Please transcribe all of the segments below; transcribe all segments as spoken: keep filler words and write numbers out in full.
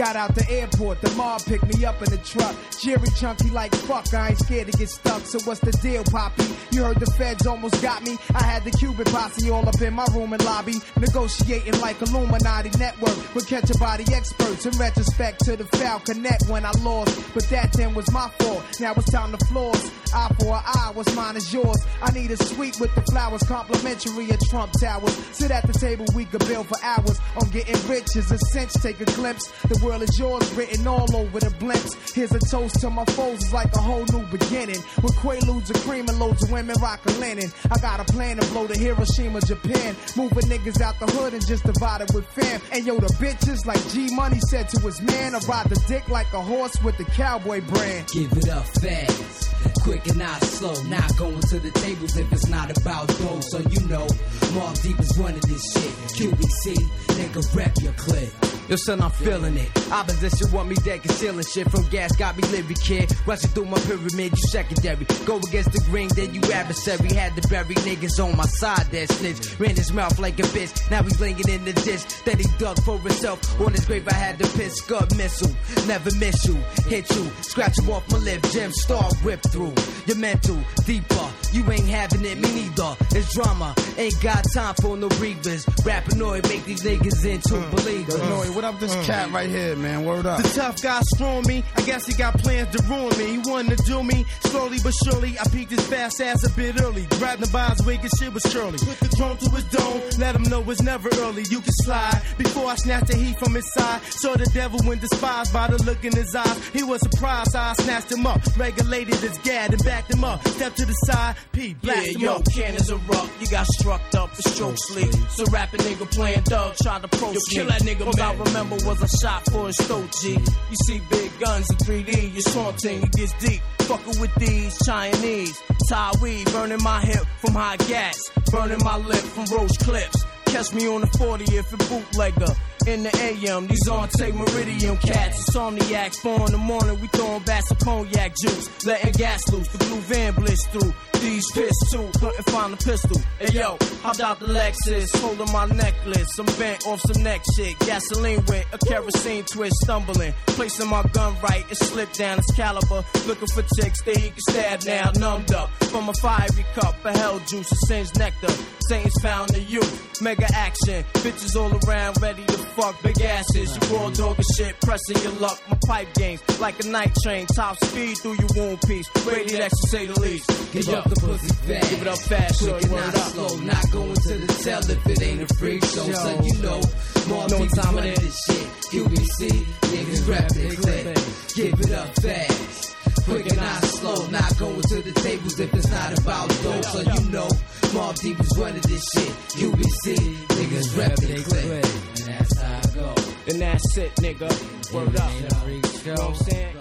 Got out the airport, the mob picked me up in the truck. Jerry chunky like fuck, I ain't scared to get stuck. So what's the deal, Poppy? You heard the feds almost got me. I had the Cuban posse all up in my room and lobby, negotiating like Illuminati network with catch a body experts. In retrospect to the foul connect when I lost, but that then was my fault. Now it's time to floors. Eye for an eye, what's mine is yours. I need a suite with the flowers, complimentary at Trump Towers. Sit at the table, we could build for hours. On getting rich is a cinch, take a glimpse. The world is yours, written all over the blimps. Here's a toast to my foes, it's like a whole new beginning. With quaaludes and cream and loads of women rockin' linen. I got a plan to blow the Hiroshima, Japan. Moving niggas out the hood and just divide it with fam. And yo, the bitches, like G Money said to his man, I ride the dick like a horse with the cowboy brand. Give it up fast, quick and not slow. Not going to the tables if it's not about those. So you know, Mobb Deep is running this shit. Q B C, nigga, rep your clip. Yo, son, I'm feeling it. Opposition want me dead, concealing shit from gas. Got me living, kid. Rushing through my pyramid, you secondary. Go against the green, then you adversary. Had to bury niggas on my side that snitch. Ran his mouth like a bitch. Now he's laying in the ditch that he dug for himself. On his grave, I had to piss. Scud missile. Never miss you. Hit you. Scratch you off my lip. Gem star whip through. Your mental. Deeper. You ain't having it, me neither. It's drama. Ain't got time for no breathers. Rappanoid make these niggas into believers. Uh, What up, this uh, cat right here, man? Word up. The tough guy screwing me. I guess he got plans to ruin me. He wanted to do me slowly but surely. I peeked his fast ass a bit early. Grabbed the by his wig and shit was curly. Put the drone to his dome. Let him know it's never early. You can slide. Before I snatched the heat from his side. Saw the devil when despised by the look in his eyes. He was surprised, so I snatched him up. Regulated his gad and backed him up. Stepped to the side. P. Blast yeah, him yo, up. cannons erupt. You got struck up. The stroke sleep. So rapping nigga playing dog. Tried to proceed. Yo, kill that nigga, man. All I remember was a shot for his throat, G. You see big guns in three D, you're saunting, it gets deep. Fucking with these Chinese. Thai weed, burning my hip from high gas. Burning my lip from roach clips. Catch me on the forty if it bootlegger. In the A M, these on take Meridian cats. Insomniacs, four in the morning, we throwing bats of cognac juice. Letting gas loose, the blue van blitz through. These fists too, couldn't find a pistol. Hey yo, hopped out the Lexus, holding my necklace. I'm bent off some neck shit. Gasoline with a kerosene twist, stumbling. Placing my gun right, it slipped down its caliber. Looking for chicks that he can stab now, numbed up. From a fiery cup, a hell juice, a singed nectar. Satan's found the youth, mega action. Bitches all around, ready to fuck big asses. You raw dog and shit, pressing your luck. My pipe games, like a night train. Top speed through your wound piece. Rated X to say the least. Give up the pussy fast. Give it up fast, quick and not slow. Not going to the tell if it ain't a freak show. So you know, more no people time running this shit. Q B C, niggas rap their clip. Give it up fast. Quick and not slow. Not going to the tables if it's not about those. So you know, Mobb Deep is running this shit. Q B C, niggas rap their clip. And that's how I go. And that's it, nigga. Word up. You know what I'm saying?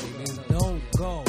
Don't go.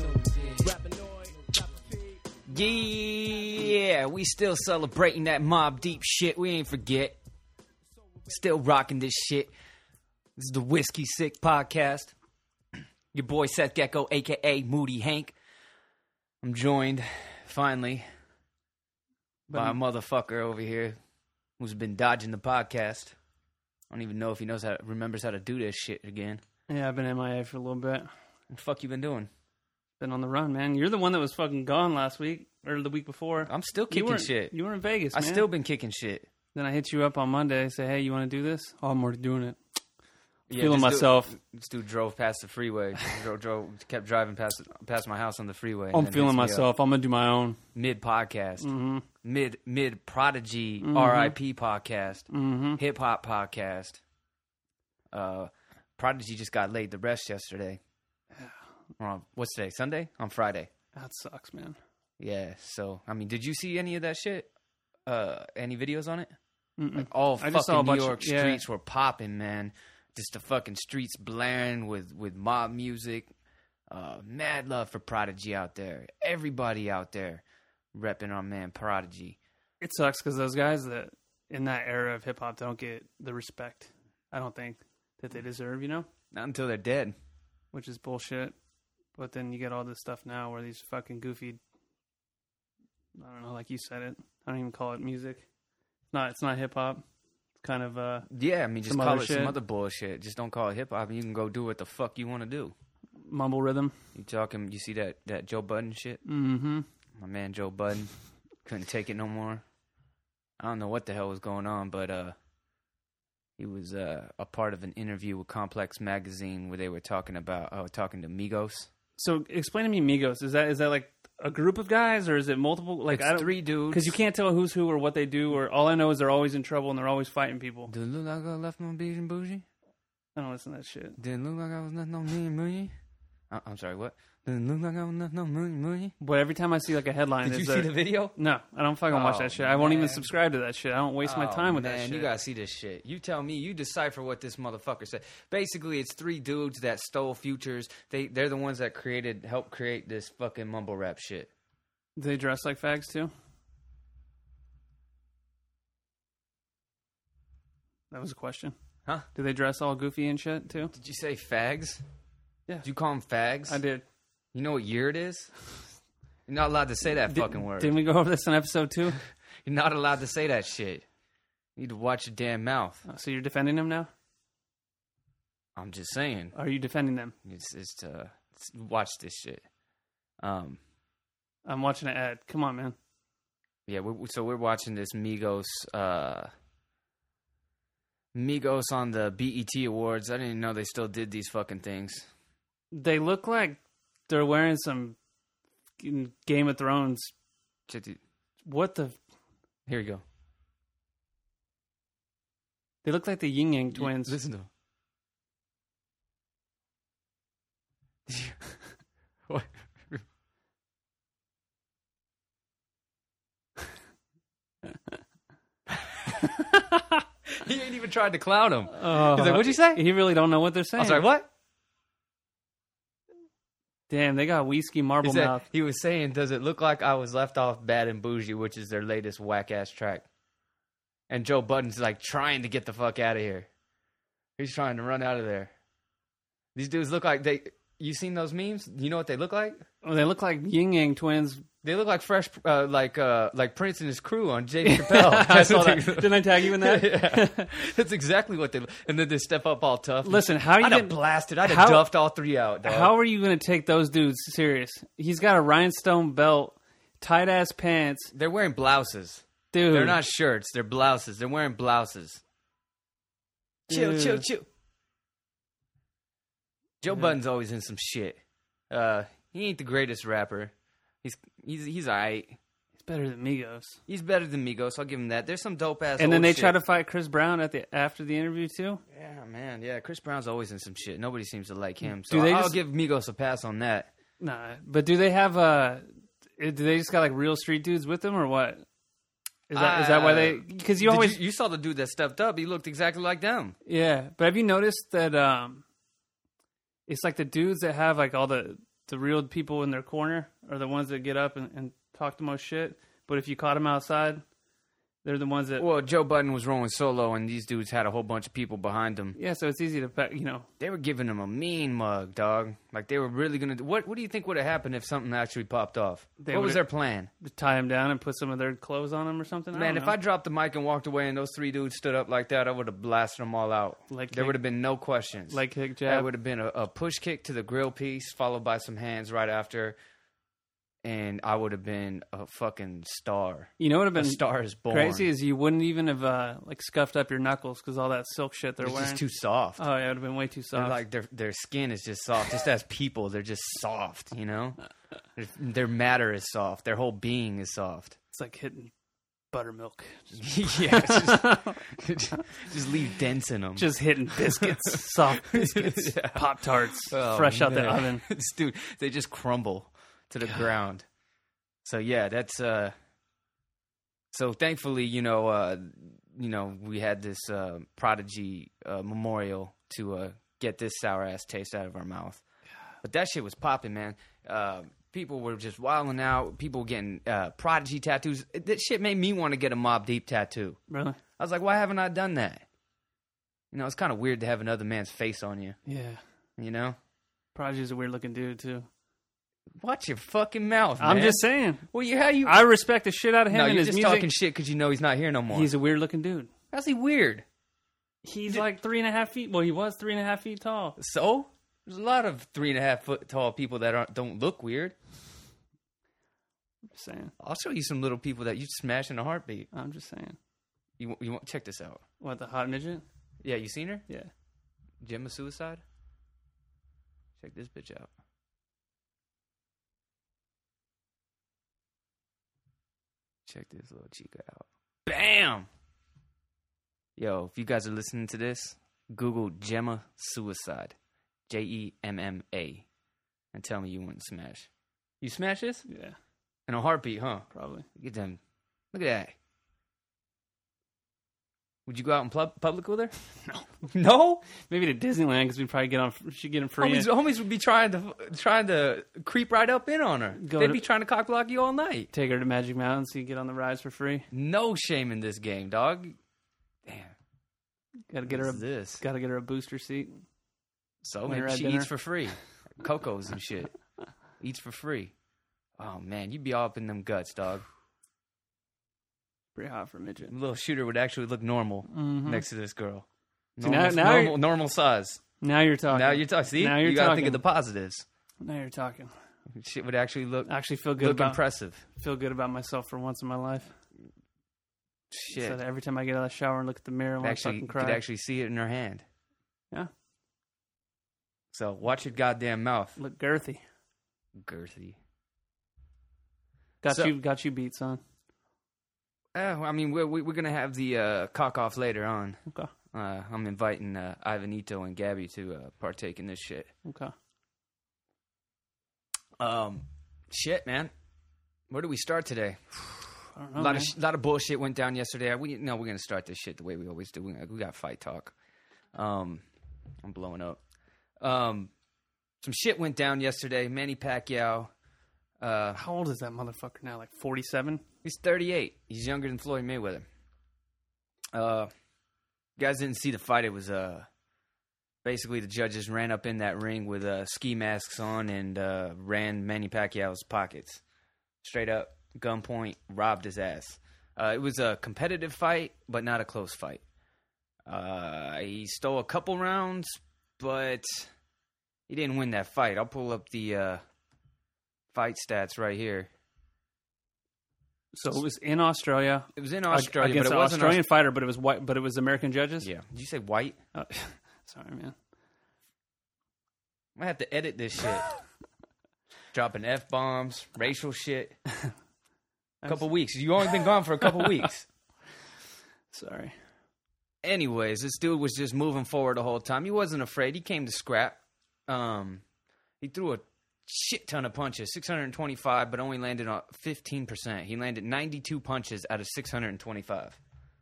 Yeah, we still celebrating that Mobb Deep shit. We ain't forget. Still rocking this shit. This is the Whiskey Sick Podcast. Your boy Seth Gecko, a k a. Moody Hank. I'm joined, finally, by a motherfucker over here who's been dodging the podcast. I don't even know if he knows how to, remembers how to do this shit again. Yeah, I've been M I A for a little bit. What the fuck you been doing? Been on the run, man. You're the one that was fucking gone last week, or the week before. I'm still kicking you shit. You were in Vegas, I man. still been kicking shit. Then I hit you up on Monday, say, hey, you want to do this? Oh, I'm already doing it. Yeah, Feeling this myself. Dude, this dude drove past the freeway. drove, drove, kept driving past past my house on the freeway. I'm feeling myself. I'm gonna do my own mid podcast, mm-hmm. mid mid Prodigy mm-hmm. R I P podcast, mm-hmm. hip hop podcast. Uh, Prodigy just got laid to rest yesterday. On, what's today? Sunday? On Friday. That sucks, man. Yeah. So I mean, did you see any of that shit? Uh, any videos on it? Mm-mm. Like all I just fucking saw a New bunch York of, yeah. streets were popping, man. Just the fucking streets blaring with, with mob music. Uh, mad love for Prodigy out there. Everybody out there repping our man Prodigy. It sucks because those guys that in that era of hip hop don't get the respect, I don't think, that they deserve, you know? Not until they're dead. Which is bullshit. But then you get all this stuff now where these fucking goofy, I don't know, like you said it. I don't even call it music. It's not, it's not hip hop. kind of uh, Yeah, I mean, just some call other it shit. some other bullshit. Just don't call it hip hop, and you can go do what the fuck you want to do. mumble rhythm. You talking? You see that that Joe Budden shit? Mm-hmm. My man Joe Budden couldn't take it no more. I don't know what the hell was going on, but uh, he was uh, a part of an interview with Complex Magazine where they were talking about uh, talking to Migos. So explain to me, Migos. Is that is that like a group of guys, or is it multiple? Like It's I don't, three dudes. because you can't tell who's who or what they do. Or all I know is they're always in trouble and they're always fighting people. Did it look like I left my beach and bougie? I don't listen to that shit. Did it look like I was left no million million? Uh, I'm sorry, what? Did it look like I was left no million million? But every time I see like a headline, Did you it's see a- the video? No, I don't fucking watch Oh, that shit. I won't even man. subscribe to that shit. I don't waste my Oh, time with man, that shit. you gotta see this shit. You tell me. You decipher what this motherfucker said. Basically, it's three dudes that stole Futures. They they're the ones that created, helped create this fucking mumble rap shit. Do they dress like fags too? That was a question. Huh? Do they dress all goofy and shit too? Did you say fags? Yeah. Did you call them fags? I did. You know what year it is? You're not allowed to say that Did- fucking word. Didn't we go over this in episode two? You're not allowed to say that shit. You need to watch your damn mouth. Oh, so you're defending them now? I'm just saying. Are you defending them? It's it's uh it's, watch this shit. Um. I'm watching an ad. Come on, man. Yeah, we're, so we're watching this Migos, uh, Migos on the B E T Awards. I didn't know they still did these fucking things. They look like they're wearing some fucking Game of Thrones. Check the- What the? Here you go. They look like the Yin Yang twins. Listen to them. What? He ain't even tried to clown him. Oh, He's like, what'd you say? He really don't know what they're saying. I'm sorry, what? Damn, they got whiskey marble He, said- mouth. he was saying, does it look like I was left off Bad and Bougie, which is their latest whack-ass track? And Joe Budden's like trying to get the fuck out of here. He's trying to run out of there. These dudes look like they... You seen those memes? You know what they look like? Oh, they look like Yin Yang twins. They look like fresh, uh, like uh, like Prince and his crew on Jay Chappelle. I saw that. Didn't I tag you in that? Yeah. That's exactly what they look. And then they step up all tough. Listen, how are you I'd have gonna- blasted. I'd have how- duffed all three out, dog. How are you going to take those dudes serious? He's got a rhinestone belt, tight ass pants, They're wearing blouses. dude. They're not shirts. They're blouses. They're wearing blouses. Chill, Dude. chill, chill. Joe Yeah. Budden's always in some shit. Uh, he ain't the greatest rapper. He's he's he's alright. He's better than Migos. He's better than Migos. I'll give him that. There's some dope ass. And then old they shit. try to fight Chris Brown at the after the interview too. Yeah, man. Yeah, Chris Brown's always in some shit. Nobody seems to like him. So Do they I'll just- give Migos a pass on that. Nah, but do they have uh do they just got like real street dudes with them or what? Is that is that why they? Because you Did always you, you saw the dude that stepped up. He looked exactly like them. yeah. But have you noticed that um, it's like the dudes that have like all the the real people in their corner are the ones that get up and, and talk the most shit. But if you caught them outside, they're the ones that Well, Joe Budden was rolling solo, and these dudes had a whole bunch of people behind them. yeah. So it's easy to pa- you know. They were giving him a mean mug, dog. Like they were really gonna. Do, what What do you think would have happened if something actually popped off? They what was would've- their plan? Tie them down and put some of their clothes on them or something. Man, I if don't I dropped the mic and walked away, and those three dudes stood up like that, I would have blasted them all out. Leg there kick. would have been no questions. leg kick That jab. would have been a, a push kick to the grill piece, followed by some hands right after, and I would have been a fucking star. You know what would A have been star is born. crazy is you wouldn't even have uh, like scuffed up your knuckles because all that silk shit they're It's wearing. just too soft. oh yeah, it would have been way too They're soft. like their their skin is just soft. Just as people, they're just soft. You know, their, their matter is soft. Their whole being is soft. it's like hitting buttermilk. yeah, just, just leave dents in them. Just hitting biscuits, soft biscuits, Yeah. Pop Tarts, Oh, fresh out the man. oven. Dude, they just crumble to the ground. So yeah, that's uh so thankfully, you know, uh you know, we had this uh Prodigy uh memorial to uh get this sour ass taste out of our mouth. But that shit was popping, man. Uh people were just wilding out, people getting uh Prodigy tattoos. That shit made me want to get a Mobb Deep tattoo. Really? I was like, why haven't I done that? You know, it's kind of weird to have another man's face on you, Yeah. you know? Prodigy's a weird looking dude too. Watch your fucking mouth, man. I'm just saying. Well, you how you? I respect the shit out of him no, and you're his just music. talking shit because you know he's not here no more. He's a weird looking dude. How's he weird? He's like three and a half feet. Well, he was three and a half feet tall. So there's a lot of three and a half foot tall people that aren't don't look weird. I'm just saying. I'll show you some little people that you smash in a heartbeat. I'm just saying. You you want check this out? What, the hot midget? Yeah, you seen her? Yeah. Gemma Suicide. Check this bitch out. Check this little chica out. Bam! Yo, if you guys are listening to this, Google Gemma Suicide. J E M M A. And tell me you wouldn't smash. You smash this? Yeah. In a heartbeat, huh? Probably. Get them. Look at that. Would you go out in pub- public with her? No. No? Maybe to Disneyland because we'd probably get on. She'd get him free. Homies, homies would be trying to trying to creep right up in on her. Go They'd to- be trying to cock block you all night. Take her to Magic Mountain so you get on the rides for free. No shame in this game, dog. Damn. Gotta get her a What's this? Gotta get her a booster seat. So when maybe you're at she dinner. eats for free. Cocos and shit. Eats for free. Oh man, you'd be all up in them guts, dog. Pretty hot for a midget. A little shooter would actually look normal Mhm. next to this girl. See, Normal, now- now normal, you're- normal size. Now you're talking. Now you're talking. See, Now you're you gotta talking. think of the positives. Now you're talking. Shit would actually look I actually feel good look about impressive. feel good about myself for once in my life. Shit, So that every time I get out of the shower and look at the mirror, I want to actually fucking could cry. actually see it in her hand. Yeah. So watch your goddamn mouth, Look girthy. girthy. Got So- you. Got you beat, son. Uh, well, I mean, we're we're gonna have the uh, cock off later on. Okay. Uh, I'm inviting uh, Ivanito and Gabby to uh, partake in this shit. Okay. Um, shit, man. Where do we start today? I don't A know. lot man. of sh- lot of bullshit went down yesterday. We no, we're gonna start this shit the way we always do. We, we got fight talk. Um, I'm blowing up. Um, some shit went down yesterday. Manny Pacquiao. Uh, How old is that motherfucker now? Like forty-seven? he's thirty-eight. He's younger than Floyd Mayweather. Uh, guys didn't see the fight. It was uh, basically the judges ran up in that ring with uh, ski masks on and uh, ran Manny Pacquiao's pockets. Straight up, gunpoint, robbed his ass. Uh, it was a competitive fight, but not a close fight. Uh, he stole a couple rounds, but he didn't win that fight. I'll pull up the uh, fight stats right here. So it was in Australia. It was in Australia, against but it an wasn't Australian fighter, but it was white. But it was American judges. Yeah. Did you say white? Oh, sorry, man. I might have to edit this shit. Dropping F bombs, racial shit. A couple weeks. You only been gone for a couple weeks. Sorry. Anyways, this dude was just moving forward the whole time. He wasn't afraid. He came to scrap. Um, he threw a shit ton of punches, six hundred twenty-five, but only landed on fifteen percent. He landed ninety-two punches out of six hundred twenty-five.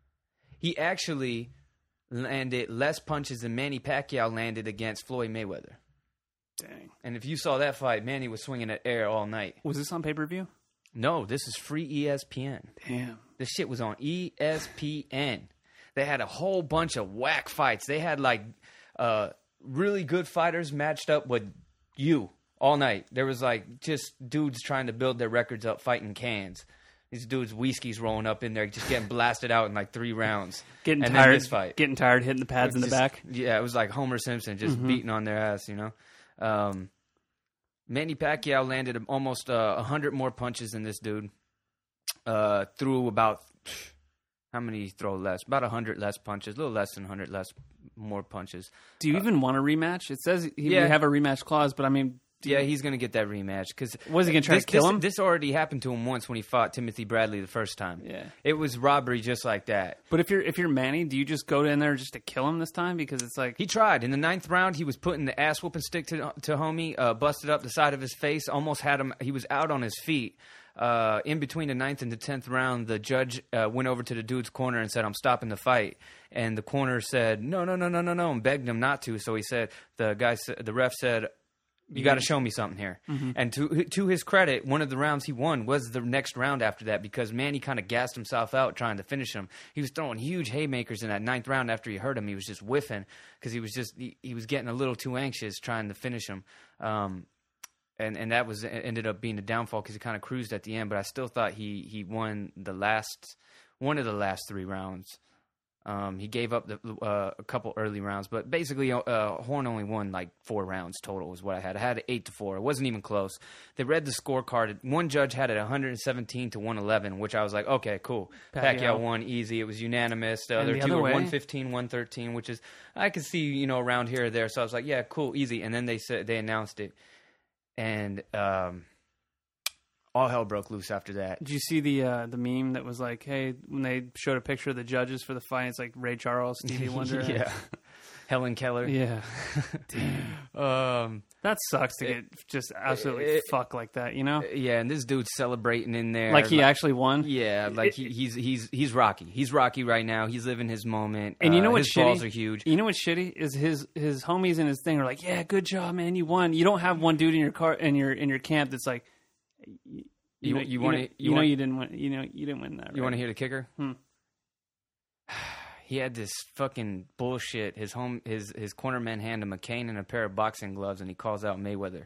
He actually landed less punches than Manny Pacquiao landed against Floyd Mayweather. Dang. And if you saw that fight, Manny was swinging at air all night. Was this on pay per view? No, this is free E S P N. Damn. This shit was on E S P N. They had a whole bunch of whack fights. They had like uh, really good fighters matched up with you all night. There was like just dudes trying to build their records up fighting cans. These dudes, whiskey's rolling up in there, just getting blasted out in like three rounds. Getting and then tired. this fight. Getting tired, hitting the pads in the Just- back. Yeah, it was like Homer Simpson just Mhm. beating on their ass, you know. Um, Manny Pacquiao landed almost uh, one hundred more punches than this dude. Uh, threw about, how many throw less? About one hundred less punches, a little less than one hundred less, more punches. Do you even want a rematch? It says he, yeah. we have a rematch clause, but I mean, Yeah, he's going to get that rematch. Cause Was he gonna try this, to kill this, him? This already happened to him once when he fought Timothy Bradley the first time. yeah. It was robbery just like that. But if you're if you're Manny, do you just go in there just to kill him this time? Because it's like He tried. In the ninth round, he was putting the ass whooping stick to to homie, uh, busted up the side of his face, almost had him. He was out on his feet. Uh, in between the ninth and the tenth round, the judge uh, went over to the dude's corner and said, "I'm stopping the fight." And the corner said, "No, no, no, no, no, no," and begged him not to. So he said, the guy, sa- the ref said, "You got to show me something here." Mm-hmm. And to to his credit, one of the rounds he won was the next round after that because Manny kind of gassed himself out trying to finish him. He was throwing huge haymakers in that ninth round after he hurt him. He was just whiffing because he was just he, he was getting a little too anxious trying to finish him. Um, and and that was ended up being a downfall because he kind of cruised at the end. But I still thought he he won the last one of the last three rounds. Um, he gave up the, uh, a couple early rounds, but basically, uh, Horn only won like four rounds total is what I had. I had it eight to four. It wasn't even close. They read the scorecard. One judge had it one seventeen to one eleven, which I was like, okay, cool. Pacquiao, Pacquiao won easy. It was unanimous. The And other the two other were way? one fifteen, one thirteen, which is I could see, you know, around here or there. So I was like, yeah, cool, easy. And then they said they announced it, and um, all hell broke loose after that. Did you see the uh, the meme that was like, hey, when they showed a picture of the judges for the fight, it's like Ray Charles, Stevie Wonder. Yeah, Helen Keller. Yeah. Um, That sucks to get just absolutely it- fucked like that, you know? yeah, and this dude's celebrating in there Like he actually won? Yeah, like he, he's he's he's Rocky. He's Rocky right now. He's living his moment. And you know uh, what's his shitty? balls are huge. You know what's shitty is his his homies in his thing are like, yeah, good job, man, you won. You don't have one dude in your car in your in your camp that's like, you, You- know, you you wanna- know, you you know want- you didn't win. You know you didn't win that. You right? want to hear the kicker? Hmm. He had this fucking bullshit. His home, his his cornerman hand him a cane and a pair of boxing gloves, and he calls out Mayweather.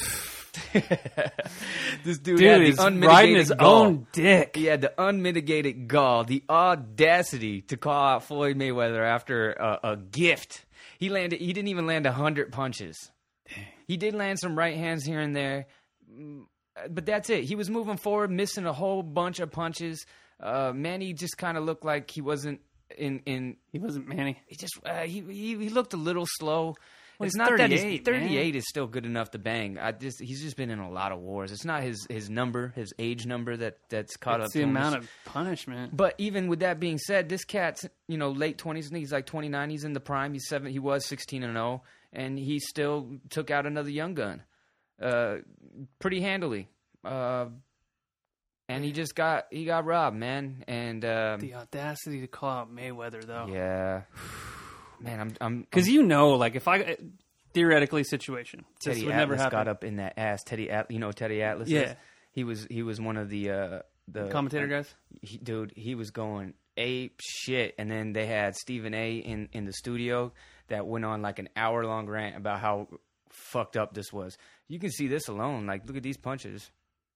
This dude, Dude had the is unmitigated riding his gall. own dick. He had the unmitigated gall, the audacity to call out Floyd Mayweather after a, a gift. He landed. He didn't even land a hundred punches. He did land some right hands here and there, mm, but that's it. He was moving forward, missing a whole bunch of punches. Uh, Manny just kind of looked like he wasn't in. in He wasn't Manny. he just uh, he, he he looked a little slow. Well, it's he's not that he's thirty-eight, thirty-eight is still good enough to bang. I just he's just been in a lot of wars. It's not his his number, his age number that that's caught It's up the to him. amount of punishment. But even with that being said, this cat's, you know, late twenties. I think he's like twenty-nine. He's in the prime. He's seven. He was sixteen and oh, and he still took out another young gun, uh, pretty handily. Uh, and he just got he got robbed, man. And um, The audacity to call out Mayweather, though. yeah, man, I'm I'm Because you know, like, if I... Theoretically situation. This Teddy would Atlas never happen. got up in that ass. Teddy, At- you know who Teddy Atlas is? Yeah. He was he was one of the uh, the Commentator guys? He, dude, he was going ape shit, and then they had Stephen A. in in the studio that went on like an hour long rant about how fucked up this was. You can see this alone. Like, look at these punches.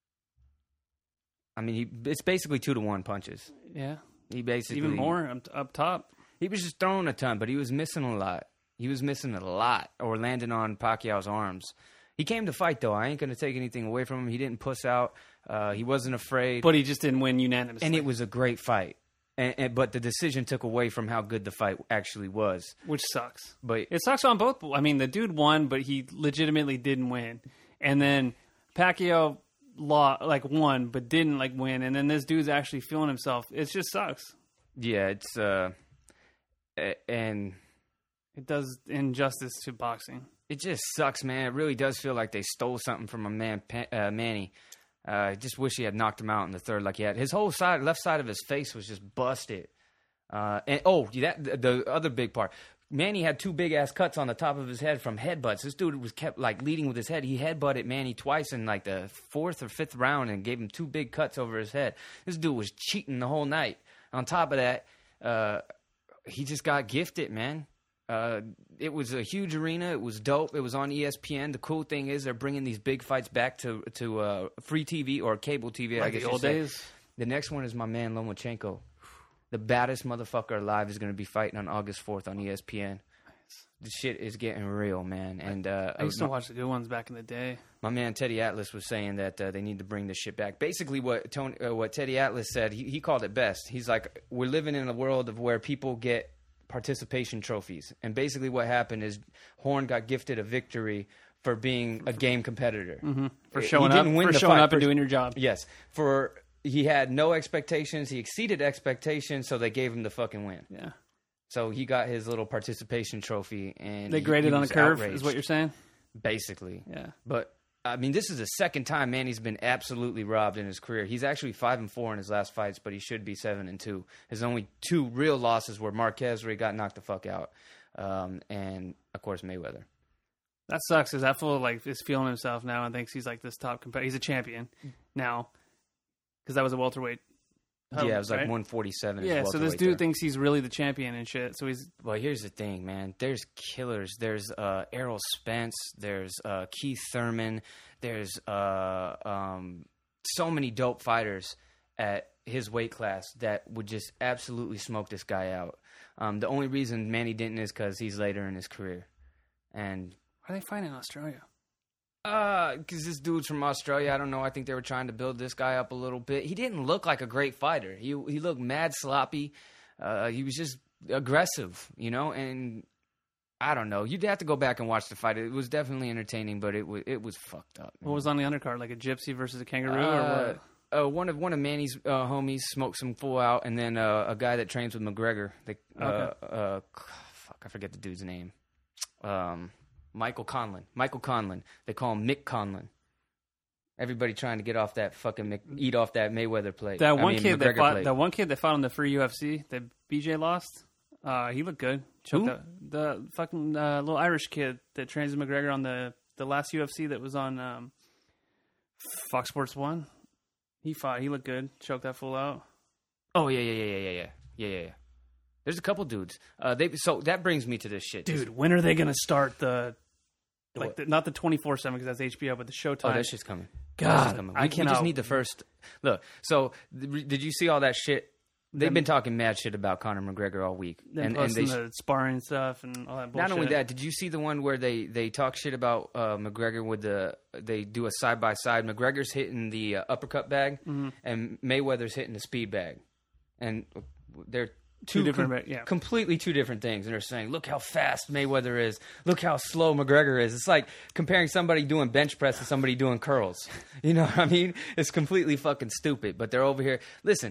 I mean, he, it's basically two to one punches. Yeah. He basically Even more up, up top. He was just throwing a ton, but he was missing a lot. He was missing a lot, or landing on Pacquiao's arms. He came to fight, though. I ain't going to take anything away from him. He didn't puss out. Uh, he wasn't afraid. But he just didn't win unanimously. And it was a great fight. And, and but the decision took away from how good the fight actually was. Which sucks. But It sucks on both. I mean, the dude won, but he legitimately didn't win. And then Pacquiao law like won, but didn't like win. And then this dude's actually feeling himself. It just sucks. yeah, it's uh, a- and It does injustice to boxing. it just sucks, man. It really does feel like they stole something from a man, Pa- uh, Manny. Uh, I just wish he had knocked him out in the third, like he had. His whole side, left side of his face was just busted. Uh, and oh, that the, the other big part. Manny had two big ass cuts on the top of his head from headbutts. This dude was kept like leading with his head. He headbutted Manny twice in like the fourth or fifth round and gave him two big cuts over his head. This dude was cheating the whole night. On top of that, uh, he just got gifted, man. Uh, it was a huge arena. It was dope. It was on E S P N. The cool thing is they're bringing these big fights back to to uh, free T V or cable T V. I Like guess the you old say. days. The next one is my man Lomachenko. The baddest motherfucker alive is going to be fighting on August fourth on E S P N. The shit is getting real, man. And uh, I used to my, watch the good ones back in the day. my man Teddy Atlas was saying that uh, they need to bring this shit back. Basically, what Tony, uh, what Teddy Atlas said, he, he called it best. He's like, we're living in a world of where people get participation trophies, and basically what happened is Horn got gifted a victory for being a game competitor, Mm-hmm. For He showing didn't up, win for the showing fight. up and For- doing your job. Yes, for he had no expectations. He exceeded expectations, so they gave him the fucking win. Yeah. So he got his little participation trophy, and They he- graded he on a was curve, outraged, is what you're saying? basically. Yeah. But I mean, this is the second time Manny's been absolutely robbed in his career. He's actually five and four in his last fights, but he should be seven and two. His only two real losses were Marquez, where he got knocked the fuck out, um, and of course Mayweather. That sucks. Is that fool like is feeling himself now and thinks he's like this top competitor? He's a champion now because that was a welterweight. title, yeah, it was like right? one forty-seven. Yeah, so this dude thinks he's really the champion and shit. So he's Well, here's the thing, man. There's killers. There's uh, Errol Spence. There's uh, Keith Thurman. There's uh, um, so many dope fighters at his weight class that would just absolutely smoke this guy out. Um, the only reason Manny didn't is because he's later in his career. And why are they fighting in Australia? Uh, because this dude's from Australia. I don't know. I think they were trying to build this guy up a little bit. He didn't look like a great fighter. He he looked mad sloppy. Uh, he was just aggressive, you know. And I don't know. You'd have to go back and watch the fight. It was definitely entertaining, but it was it was fucked up. Man. What was on the undercard? Like a gypsy versus a kangaroo, uh, or what? Uh, one of one of Manny's uh, homies smoked some full out, and then uh, a guy that trains with McGregor. They, uh, Okay. uh, fuck, I forget the dude's name. Um, Michael Conlon. Michael Conlon. They call him Mick Conlon. Everybody trying to get off that fucking Mc, eat off that Mayweather plate. That I one mean, kid that McGregor fought. plate. That one kid that fought on the free U F C that B J lost. Uh, he looked good. Choked Who? out- The fucking uh, little Irish kid that trains with McGregor on the the last U F C that was on um, Fox Sports One. He fought. He looked good. Choked that fool out. Oh yeah, yeah, yeah, yeah, yeah, yeah, yeah, yeah, yeah. There's a couple dudes. Uh, they so that brings me to this shit, Dude, when are they gonna start the like What? the, not the twenty-four seven because that's H B O, but the Showtime? Oh, that shit's coming. God, That shit's coming. We, I we cannot- just need the first look. So, th- did you see all that shit? They've Them- been talking mad shit about Conor McGregor all week, Them and and they posting the sparring stuff and all that bullshit. not only that. Did you see the one where they, they talk shit about uh, McGregor with the they do a side by side? McGregor's hitting the uh, uppercut bag, Mm-hmm. and Mayweather's hitting the speed bag, and they're Two two, different com- ba- yeah. completely two different things. And they're saying, look how fast Mayweather is, look how slow McGregor is. It's like comparing somebody doing bench press to somebody doing curls. You know what I mean? It's completely fucking stupid. But they're over here. Listen,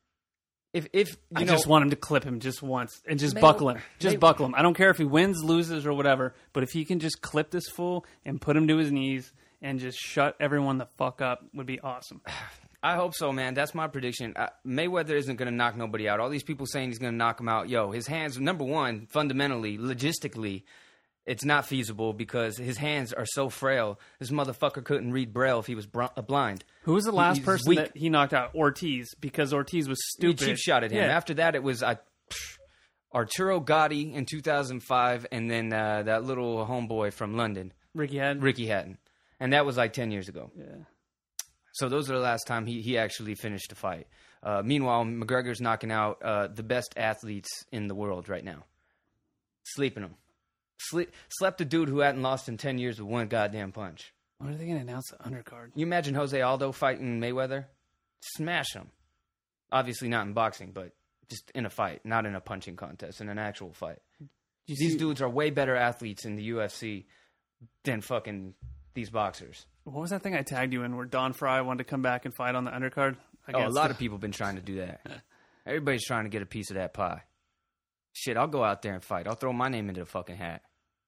if if you I know, just want him to clip him just once and just May- buckle him. Just May- buckle him. I don't care if he wins, loses, or whatever. But if he can just clip this fool and put him to his knees and just shut everyone the fuck up, would be awesome. I hope so, man. That's my prediction. Uh, Mayweather isn't going to knock nobody out. All these people saying he's going to knock him out. Yo, his hands, number one, fundamentally, logistically, it's not feasible because his hands are so frail. This motherfucker couldn't read Braille if he was br- blind. Who was the last He's person weak. that he knocked out? Ortiz, because Ortiz was He stupid. cheap shot at him. Yeah. After that, it was I, psh, Arturo Gotti in two thousand five, and then uh, that little homeboy from London, Ricky had. Ricky Hatton. And that was like ten years ago. Yeah. So those are the last time he, he actually finished the fight. Uh, meanwhile, McGregor's knocking out uh, the best athletes in the world right now. Sleeping them. Sleep, slept a dude who hadn't lost in ten years with one goddamn punch. When are they going to announce the undercard? You imagine Jose Aldo fighting Mayweather? Smash him. Obviously not in boxing, but just in a fight, not in a punching contest, in an actual fight. You These see- dudes are way better athletes in the U F C than fucking these boxers. What was that thing I tagged you in where Don Fry wanted to come back and fight on the undercard? Oh, a Against lot the- of people been trying to do that. Everybody's trying to get a piece of that pie. Shit, I'll go out there and fight. I'll throw my name into the fucking hat.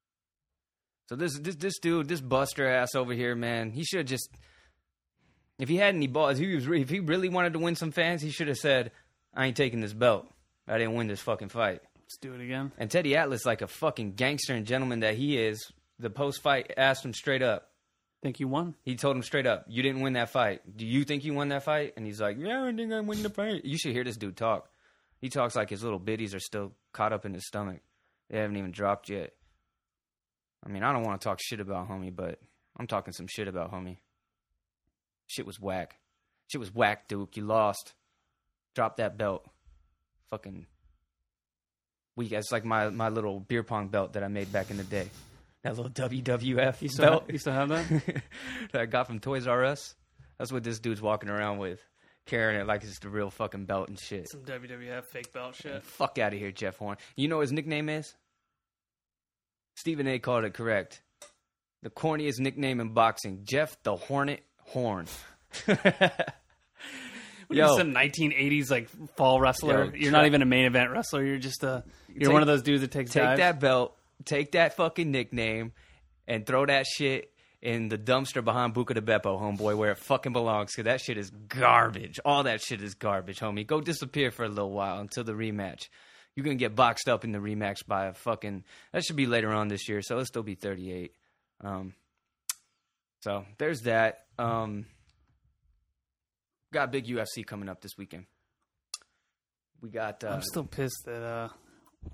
So this this this dude, this Buster ass over here, man, he should have just, if he had any balls, if he was if he really wanted to win some fans, he should have said, "I ain't taking this belt. I didn't win this fucking fight." Let's do it again. And Teddy Atlas, like a fucking gangster and gentleman that he is, the post fight asked him straight up. Think you won? He told him straight up, "You didn't win that fight. Do you think you won that fight?" And he's like, "Yeah, I think I won the fight." You should hear this dude talk. He talks like his little biddies are still caught up in his stomach. They haven't even dropped yet. I mean, I don't want to talk shit about homie, but I'm talking some shit about homie. Shit was whack. Shit was whack, Duke. You lost. Drop that belt. Fucking weak. It's like my, my little beer pong belt that I made back in the day. That little W W F You still, belt. have, you still have that? that I got from Toys R Us. That's what this dude's walking around with, carrying it like it's the real fucking belt and shit. Some W W F fake belt shit. Fuck out of here, Jeff Horn. You know what his nickname is? Stephen A. called it correct. The corniest nickname in boxing, Jeff the Hornet Horn. What are you, some nineteen eighties like fall wrestler? Yo, you're tra- not even a main event wrestler. You're just a. You're Take- one of those dudes that takes take dives. that belt, take that fucking nickname, and throw that shit in the dumpster behind Buca de Beppo, homeboy, where it fucking belongs, because that shit is garbage. All that shit is garbage, homie. Go disappear for a little while until the rematch. You're going to get boxed up in the rematch by a fucking... That should be later on this year, so it'll still be thirty-eight. Um, so, there's that. Um, got big U F C coming up this weekend. We got... Uh, I'm still pissed that uh,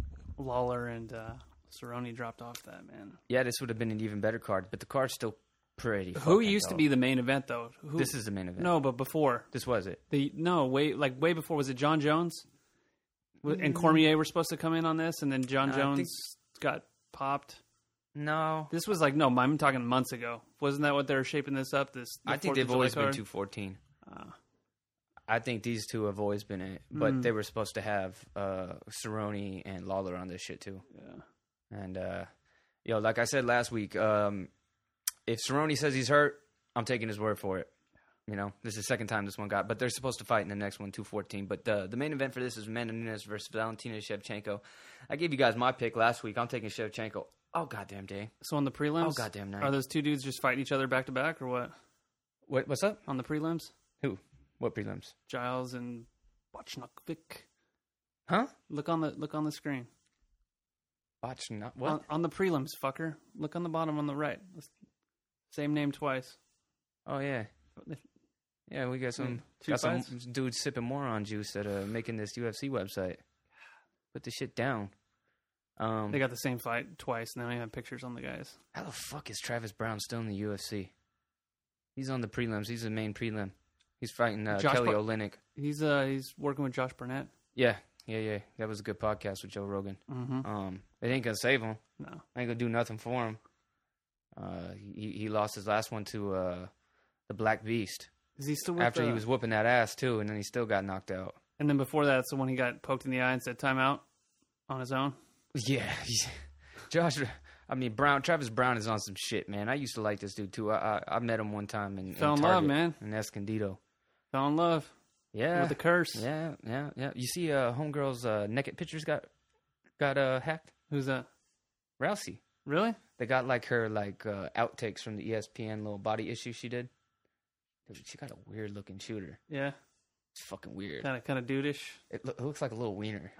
Lawler and uh, Cerrone dropped off that, man. Yeah, this would have been an even better card, but the card's still pretty. Who fucking used dope. to be the main event though? Who, This is the main event. no, but before This was it. the no way like way before was it John Jones W- and Cormier were supposed to come in on this, and then John I Jones think- got popped. No. This was like no, I'm talking months ago. Wasn't that what they were shaping this up? This the I think Fourth they've of July always been card? two fourteen. Uh, I think these two have always been it, but Mm. they were supposed to have uh, Cerrone and Lawler on this shit too. yeah. And uh, yo, like I said last week, um, if Cerrone says he's hurt, I'm taking his word for it. You know, this is the second time this one got, but they're supposed to fight in the next one, two fourteen. But the the main event for this is Amanda Nunes versus Valentina Shevchenko. I gave you guys my pick last week. I'm taking Shevchenko. Oh goddamn day! So on the prelims, Oh, goddamn night. are those two dudes just fighting each other back to back or what? What what's up? On the prelims, Who? What prelims? Giles and Bochnovic. Huh? Look on the look on the screen. Watch not what? On, on the prelims, fucker. Look on the bottom on the right. Same name twice. Oh yeah. Yeah, we got some Two got some fights? dudes sipping moron juice that uh making this U F C website. Put the shit down. Um, They got the same fight twice, and they don't even have pictures on the guys. how the fuck is Travis Brown still in the U F C? He's on the prelims. He's the main prelim. He's fighting uh, Josh Kelly Bar- Olynyk. He's uh he's working with Josh Burnett. Yeah, yeah, yeah. That was a good podcast with Joe Rogan. Mm-hmm. Um, it ain't gonna save him. No, Ain't gonna do nothing for him. Uh, he he lost his last one to uh the Black Beast is he still with after the, he was whooping that ass too, and then he still got knocked out. And then before that, it's the one he got poked in the eye and said timeout on his own. Yeah, he's- Josh. I mean, Brown. Travis Brown is on some shit, man. I used to like this dude too. I I, I met him one time in, Fell in in love, Target, man. in Escondido. Fell in love Yeah, with the curse. yeah, yeah, yeah. You see, uh, homegirl's uh, naked pictures got got uh hacked. Who's that? Rousey. Really? They got like her like uh, outtakes from the E S P N little body issue she did. Dude, she got a weird looking shooter. Yeah. It's fucking weird. Kind of kind of dudeish. It, lo- it looks like a little wiener.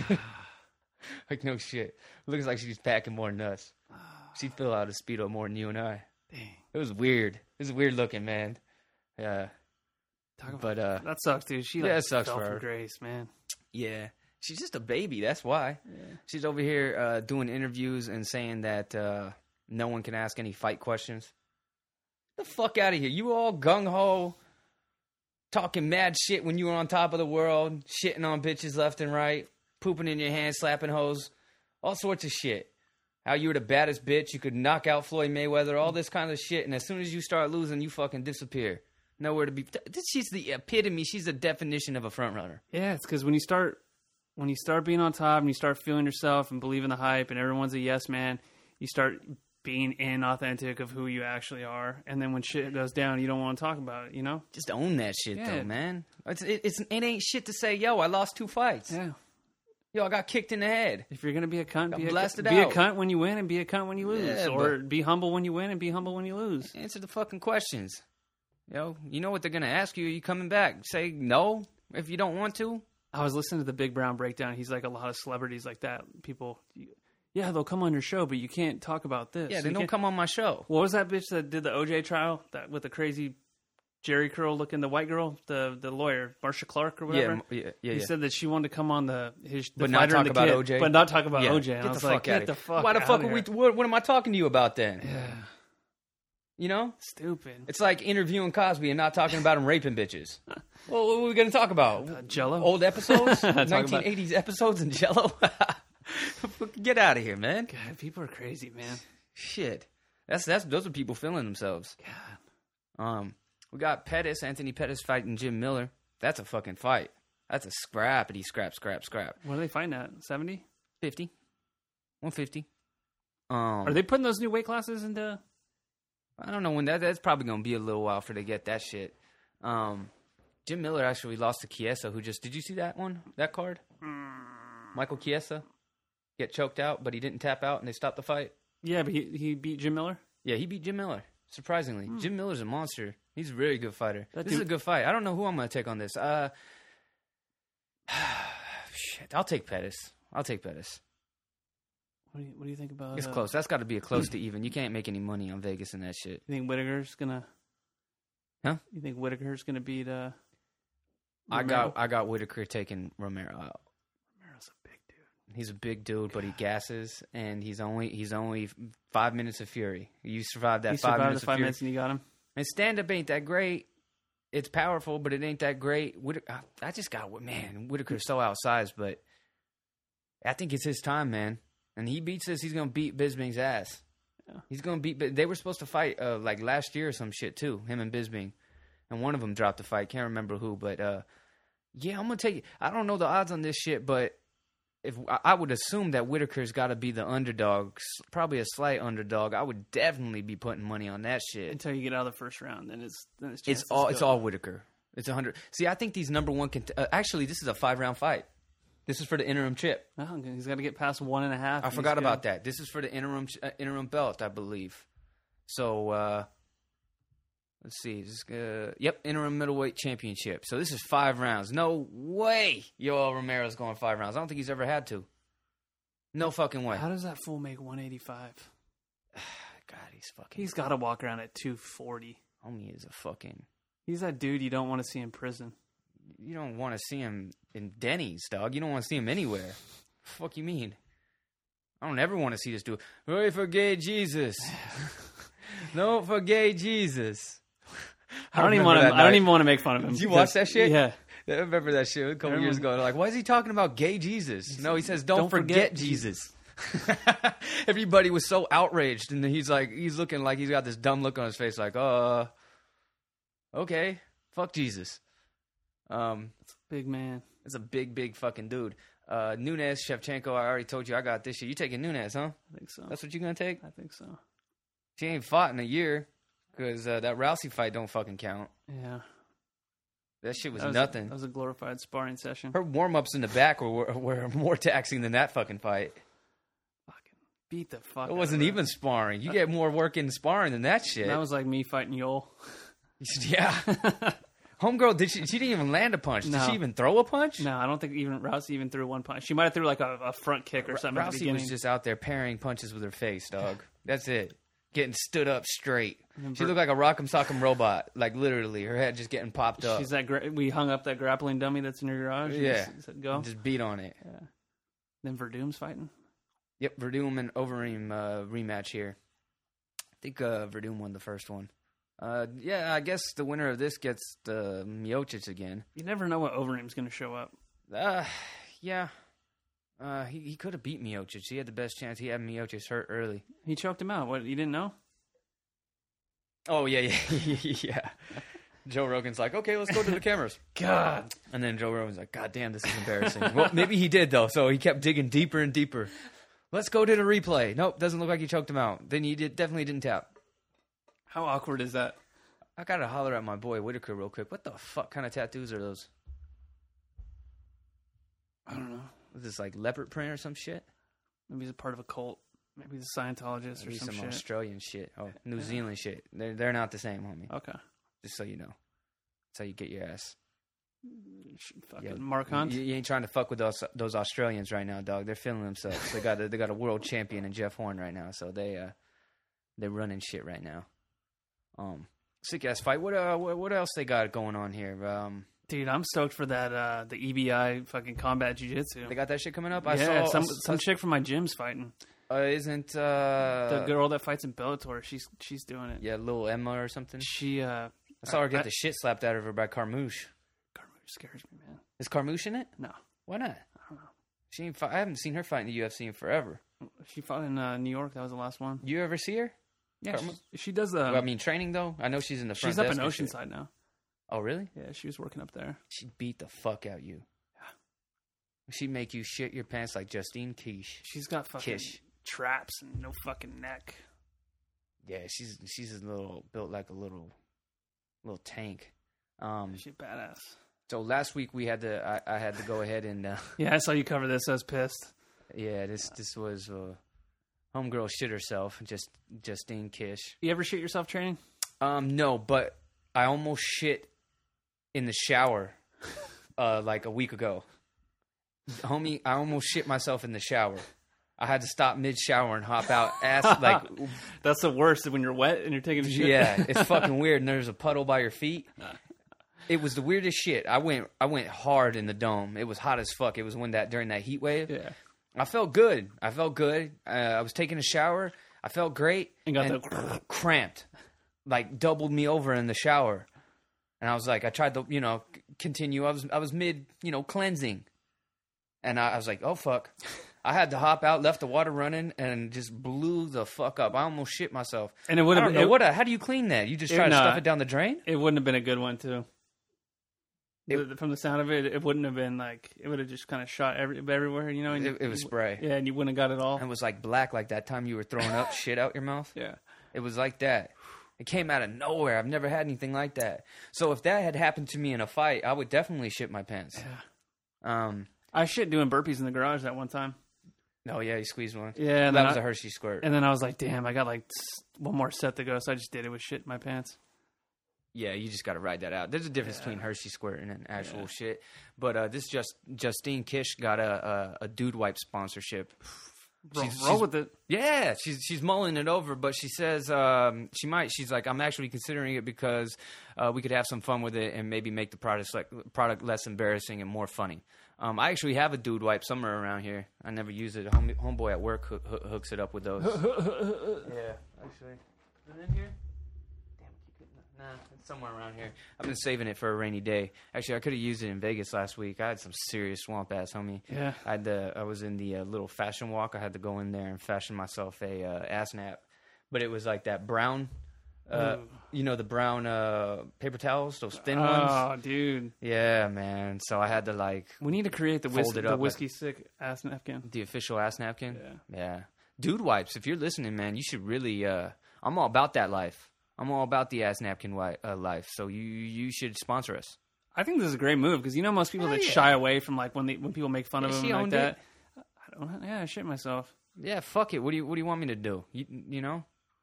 Like no shit. Looks like she's packing more nuts. She'd fill out a Speedo more than you and I. Dang. It was weird. It was weird looking, man. Yeah. Talk about, But uh that sucks, dude. She like, yeah, it sucks fell for from her. grace, man. yeah. She's just a baby, that's why. Yeah. She's over here uh doing interviews and saying that uh no one can ask any fight questions. Get the fuck out of here. You all gung ho talking mad shit when you were on top of the world, shitting on bitches left and right, pooping in your hands, slapping hoes, all sorts of shit. How you were the baddest bitch, you could knock out Floyd Mayweather, all this kind of shit, and as soon as you start losing, you fucking disappear. Nowhere to be. She's the epitome. She's the definition of a front runner. Yeah, it's because when you start when you start being on top and you start feeling yourself and believing the hype and everyone's a yes man, you start being inauthentic of who you actually are. And then when shit goes down, you don't want to talk about it, you know? Just own that shit, Yeah. though, man. It's, it, it's it ain't shit to say, yo, I lost two fights. Yeah. Yo, I got kicked in the head. If you're going to be a cunt, Got be, a, blasted be a out. cunt when you win and be a cunt when you lose. Yeah, or but- be humble when you win and be humble when you lose. Answer the fucking questions. Yo, you know what they're gonna ask you. Are you coming back? Say no if you don't want to. I was listening to the Big Brown Breakdown. He's like a lot of celebrities like that. People, yeah, they'll come on your show, but you can't talk about this. Yeah, You then don't can't- come on my show. What was that bitch that did the O J trial? That with the crazy Jerry curl looking, the white girl, the the lawyer, Marsha Clark or whatever. Yeah, yeah, yeah. He yeah. said that she wanted to come on the his the But not fighter talk and the about kid, O J? but not talk about Yeah, O J. And Get I was the like, fuck get out of the here. fuck Why the out fuck of are we? here. What, what am I talking to you about then? Yeah, You know, stupid. it's like interviewing Cosby and not talking about him raping bitches. Well, what are we gonna talk about? Uh, Jell-O? Old episodes, Talk about- nineteen eighties episodes in Jello. Get out of here, man. God, people are crazy, man. Shit, that's that's those are people feeling themselves. God. Um, we got Pettis, Anthony Pettis fighting Jim Miller. That's a fucking fight. That's a scrappity scrap, scrap, scrap. What are they fighting at? seventy? fifty. one fifty. Um, Are they putting those new weight classes into? I don't know when that. That's probably gonna be a little while for they get that shit. Um, Jim Miller actually lost to Chiesa, who just did you see that one? That card? Michael Chiesa get choked out, but he didn't tap out, and they stopped the fight. Yeah, but he he beat Jim Miller. Yeah, he beat Jim Miller. Surprisingly, Jim Miller's a monster. He's a really good fighter. That this is a dude- good fight. I don't know who I'm gonna take on this. Uh, shit, I'll take Pettis. I'll take Pettis. What do you what do you think about? It's uh, close. That's got to be a close to even. You can't make any money on Vegas in that shit. You think Whittaker's gonna? Huh? You think Whittaker's gonna beat? Uh, I Romero? got I got Whitaker taking Romero out. Romero's a big dude. He's a big dude, but he gasses, and he's only he's only five minutes of fury. You survived that He five survived minutes the five of fury. minutes and you got him. And stand up ain't that great. It's powerful, but it ain't that great. Whit- I, I just got man. Whitaker's so outsized, but I think it's his time, man. And he beats this, he's gonna beat Bisping's ass. Yeah. He's gonna beat. They were supposed to fight uh, like last year or some shit too. Him and Bisping, and one of them dropped the fight. Can't remember who, but uh, yeah, I'm gonna take it. I don't know the odds on this shit, but if I would assume that Whitaker's got to be the underdog, probably a slight underdog. I would definitely be putting money on that shit. Until you get out of the first round, then it's then it's, It's all it's all Whitaker. It's a hundred. See, I think these number one. Cont- uh, actually, this is a five round fight. This is for the interim chip. Oh, he's got to get past one and a half. I forgot about that. This is for the interim uh, interim belt, I believe. So uh, let's see. This is, uh, yep, interim middleweight championship. So this is five rounds. No way, Yoel Romero's going five rounds. I don't think he's ever had to. No fucking way. How does that fool make one eighty-five? God, he's fucking. He's got to walk around at two forty. Homie is a fucking. He's that dude you don't want to see in prison. You don't want to see him in Denny's, dog. You don't want to see him anywhere. Fuck you mean? I don't ever want to see this dude. Pray for gay Jesus. Don't forget Jesus. I don't even want to. I don't even want to make fun of him. Did you watch that shit? Yeah. I remember that shit a couple Everyone, years ago. They're like, why is he talking about gay Jesus? No, he says, don't, Don't forget, forget Jesus. Everybody was so outraged, and he's like, he's looking like he's got this dumb look on his face, like, uh, okay, fuck Jesus. Um, Big man. It's a big, big fucking dude. Uh, Nunes, Shevchenko, I already told you I got this shit. You taking Nunes, huh? I think so. That's what you gonna take? I think so. She ain't fought in a year, because uh, that Rousey fight don't fucking count. Yeah. That shit was, That was nothing. That was a glorified sparring session. Her warm-ups in the back were, were, were more taxing than that fucking fight. Fucking beat the fuck. It out wasn't of her. even sparring. You get more work in sparring than that shit. That was like me fighting Yoel. Yeah. Homegirl, did she? She didn't even land a punch. Did No. she even throw a punch? No, I don't think even Rousey even threw one punch. She might have threw like a, a front kick or something at the Rousey beginning. was just out there parrying punches with her face, dog. That's it. Getting stood up straight. She looked like a Rock'em Sock'em robot. Like literally, her head just getting popped up. She's that. Gra- we hung up that grappling dummy that's in your garage. and Yeah. just said go. Just beat on it. Yeah. Then Verdum's fighting. Yep, Verdum and Overeem uh, rematch here. I think uh, Verdum won the first one. Uh, yeah, I guess the winner of this gets the Miocic again. You never know what Overeem's going to show up. Uh, yeah. Uh, he he could have beat Miocic. He had the best chance. He had Miocic hurt early. He choked him out. What, you didn't know? Oh, yeah, yeah, yeah. Joe Rogan's like, okay, let's go to the cameras. God. And then Joe Rogan's like, God damn, this is embarrassing. Well, maybe he did, though, so he kept digging deeper and deeper. Let's go to the replay. Nope, doesn't look like he choked him out. Then he did, definitely didn't tap. How awkward is that? I gotta holler at my boy Whitaker real quick. What the fuck kind of tattoos are those? I don't know. Is this like leopard print or some shit? Maybe he's a part of a cult. Maybe he's a Scientologist Maybe or some, some shit. Australian shit. Oh, New Zealand shit. They're, they're not the same, homie. Okay. Just so you know. That's how you get your ass. Fucking Yeah. Mark Hunt. You, you ain't trying to fuck with those those Australians right now, dog. They're feeling themselves. They got a, they got a world champion in Jeff Horn right now, so they uh they're running shit right now. Um, sick ass fight. What uh what, what else they got going on here? Um, Dude, I'm stoked for that. Uh, the E B I fucking combat jiu-jitsu. they got that shit coming up. I yeah, saw some I, some chick from my gym's fighting. uh, isn't uh The girl that fights in Bellator, she's she's doing it. yeah, little Emma or something. She uh, I saw her get I- the shit slapped out of her by Carmouche. Carmouche scares me, man. Is Carmouche in it? No, Why not? I don't know. She ain't fi- I haven't seen her fight in the U F C in forever. She fought in uh, New York. That was the last one. You ever see her? Yeah, Carmou- she, she does the. Well, I mean, training though. I know she's in the front. she's up desk in and shit. Oceanside now. Oh, really? Yeah, she was working up there. She beat the fuck out you. She make you shit your pants like Justine Quiche. She's got fucking Kish. traps and no fucking neck. Yeah, she's she's a little built like a little little tank. Um, She's badass. so last week we had to I, I had to go ahead and uh, Yeah, I saw you cover this. I was pissed. yeah this this was uh, homegirl shit herself. Just Justine Kish. You ever shit yourself training? Um, no, but I almost shit in the shower uh, like a week ago. Homie, I almost shit myself in the shower. I had to stop mid shower and hop out ass like That's the worst when you're wet and you're taking a shit. yeah, it's fucking weird and there's a puddle by your feet. It was the weirdest shit. I went I went hard in the dome. It was hot as fuck. It was when that during that heat wave. Yeah. I felt good. I felt good. Uh, I was taking a shower. I felt great. And got and the cramped, like doubled me over in the shower. And I was like, I tried to, you know, c- continue. I was, I was mid, you know, cleansing, and I, I was like, oh fuck. I had to hop out, left the water running, and just blew the fuck up. I almost shit myself. And it would I have don't know been. what. How do you clean that? You just It- try to no, stuff it down the drain? It wouldn't have been a good one too. It- The- From the sound of it, it wouldn't have been like it would have just kind of shot every, everywhere, you know. And It, you- it was spray. Yeah, and you wouldn't have got it all. It was like black, like that time you were throwing up shit out your mouth. Yeah. It was like that. It came out of nowhere. I've never had anything like that. So if that had happened to me in a fight, I would definitely shit my pants. Yeah. Um. I shit doing burpees in the garage that one time. Oh yeah, you squeezed one. Yeah, and that then was I- a Hershey squirt. And then I was like, damn, I got like s- one more set to go, so I just did it with shit in my pants. Yeah, you just got to ride that out. There's a difference Yeah. between Hershey squirting and actual Yeah. shit. But uh, this just Justine Kish got a, a a dude wipe sponsorship. Roll, She's- roll she's- with it. Yeah, she's she's mulling it over, but she says um, she might. She's like, I'm actually considering it because uh, we could have some fun with it and maybe make the product like product less embarrassing and more funny. Um, I actually have a dude wipe somewhere around here. I never use it. Home, homeboy at work ho- ho- hooks it up with those. Yeah, actually, is it in here? Damn, keep it. Nah, it's somewhere around here. I've been saving it for a rainy day. Actually, I could have used it in Vegas last week. I had some serious swamp ass, homie. Yeah. I had the. I was in the uh, little fashion walk. I had to go in there and fashion myself a uh, ass nap, but it was like that brown. Uh, you know the brown uh, paper towels, those thin ones. Oh, dude. Yeah, man. So I had to like We need to create the, Fold whis- it the up whiskey sick ass napkin. the official ass napkin. Yeah. Yeah. Dude wipes. If you're listening, man, you should really. Uh, I'm all about that life. I'm all about the ass napkin wi- uh, life. So you you should sponsor us. I think this is a great move because you know most people Hell that yeah. shy away from like when they when people make fun Yeah, of them she like owned that. I don't. Yeah, I shit myself. Yeah, fuck it. What do you What do you want me to do? You you know.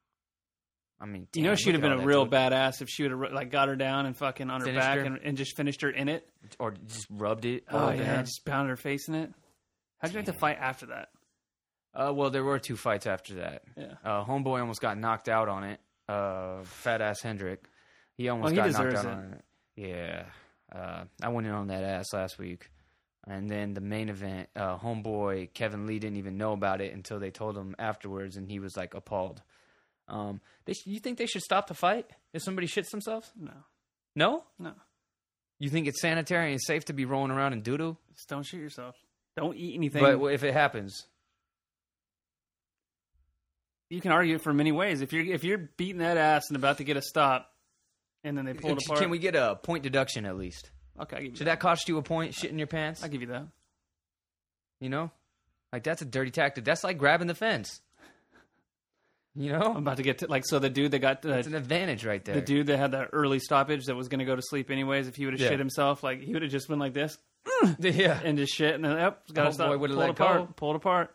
I mean, You know, damn, she'd look have at been all a that real to it. badass if she would have like got her down and fucking on her Finished back her? and, and just finished her in it. or just rubbed it. Oh all yeah, bad. just pounded her face in it. How'd you have to fight after that? Uh, well, there were two fights after that. Yeah. Uh, homeboy almost got knocked out on it. Uh, fat ass Hendrick. He almost Well, he got knocked deserves out it. on it. Yeah. Uh, I went in on that ass last week. And then the main event, uh, homeboy Kevin Lee didn't even know about it until they told him afterwards, and he was like appalled. Um, they sh- you think they should stop the fight if somebody shits themselves? No, No. no. You think it's sanitary and safe to be rolling around in doo doo? Just don't shoot yourself. Don't eat anything. But if it happens, You can argue it for many ways. If you're if you're beating that ass and about to get a stop, and then they pull it apart. can we get a point deduction at least? Okay, I'll give you Should that. that cost you a point? Shit in your pants? I'll give you that. You know, like that's a dirty tactic. That's like grabbing the fence. You I'm know, about to get to like so the dude that got it's the, an advantage right there. the dude that had that early stoppage that was going to go to sleep anyways. If he would have Yeah. shit himself, like he would have just been like this yeah, and just shit, and then yep, got to Homeboy stop. would've Pull it let apart. go. Pull it apart.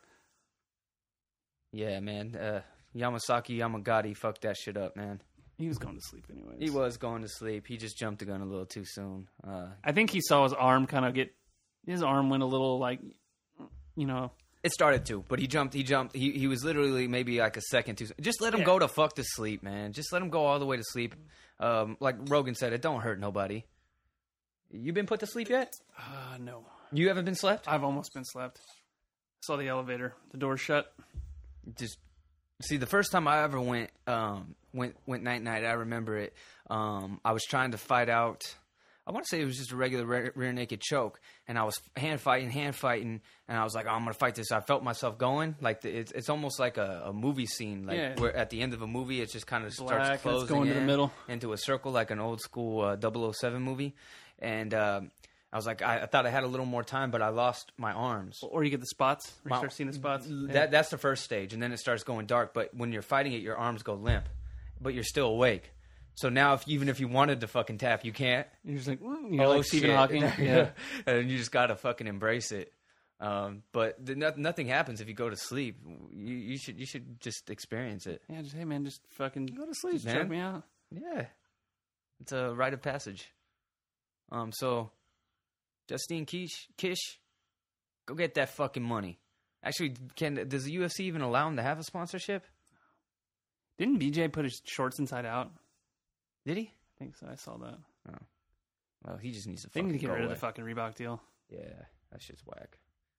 yeah, man. Uh, Yamasaki Yamagata fucked that shit up, man. He was going to sleep anyways. He was going to sleep. He just jumped the gun a little too soon. Uh, I think he saw his arm kind of get. His arm went a little like, you know. it started to, but he jumped. He jumped. He he was literally maybe like a second too soon. Just let him Yeah. go to fuck to sleep, man. Just let him go all the way to sleep. Um, like Rogan said, it don't hurt nobody. You been put to sleep yet? Uh, no, You haven't been slept? I've almost been slept. Saw the elevator, the door shut. Just see, the first time I ever went um went went night night, I remember it. Um, I was trying to fight out. I want to say it was just a regular rear, rear naked choke, and I was hand fighting, hand fighting, and I was like, oh, I'm gonna fight this. I felt myself going like the, it's it's almost like a, a movie scene, like Yeah. where at the end of a movie it just kind of Black, starts and it's closing going to the in middle. into a circle, like an old school uh, double oh seven movie, and. Um, I was like, I, I thought I had a little more time, but I lost my arms. Or you get the spots. Or you Wow. start seeing the spots. That Yeah. that's the first stage, and then it starts going dark. But when you're fighting it, your arms go limp, but you're still awake. So now, if even if you wanted to fucking tap, you can't. You're just like, mm, you're like Stephen shit. Hawking. Yeah. And you just gotta fucking embrace it. Um, but the, no, nothing happens if you go to sleep. You, you should you should just experience it. Yeah, just hey man, just fucking Go to sleep, just man. Check me out. Yeah, it's a rite of passage. Um, so Justine Kish, Kish, go get that fucking money. Actually, can does the U F C even allow him to have a sponsorship? Didn't B J put his shorts inside out? Did he? I think so. I saw that. Well, he just needs to They fucking need to get go rid away. of the fucking Reebok deal. Yeah, that shit's whack.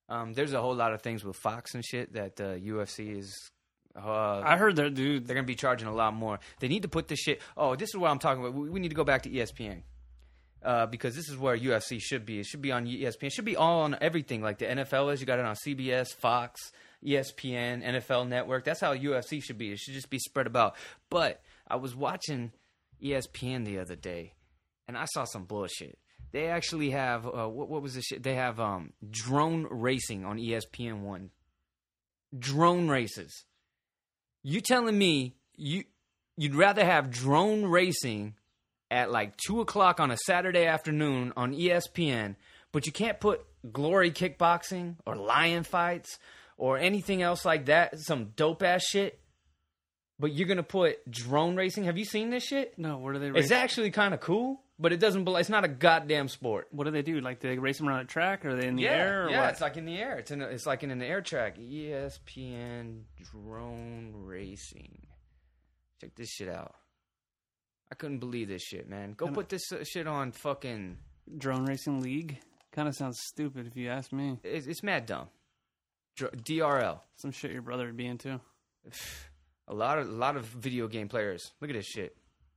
Um, there's a whole lot of things with Fox and shit that uh, U F C is. Uh, I heard that, dude. They're gonna be charging a lot more. They need to put this shit. Oh, this is what I'm talking about. We, we need to go back to E S P N uh, because this is where U F C should be. It should be on E S P N. It should be all on everything like the N F L is. You got it on C B S, Fox, E S P N, N F L Network. That's how U F C should be. It should just be spread about. But I was watching E S P N the other day, and I saw some bullshit. They actually have uh, what, what was this shit? They have um, drone racing on E S P N one. Drone races. You telling me you you'd rather have drone racing at like two o'clock on a Saturday afternoon on E S P N, but you can't put Glory Kickboxing or Lion Fights or anything else like that, some dope ass shit. But you're gonna put drone racing. Have you seen this shit? No, what do they race? It's actually kind of cool, but it doesn't. It's not a goddamn sport. What do they do? Like, do they race them around a track, or are they in the yeah, air? Or yeah, what? It's like in the air. It's in. A, it's like in an air track. E S P N drone racing. Check this shit out. I couldn't believe this shit, man. Go Kinda, put this uh, shit on fucking Drone Racing League. Kind of sounds stupid if you ask me. It's, it's mad dumb. D R L. Some shit your brother would be into. A lot of a lot of video game players. Look at this shit.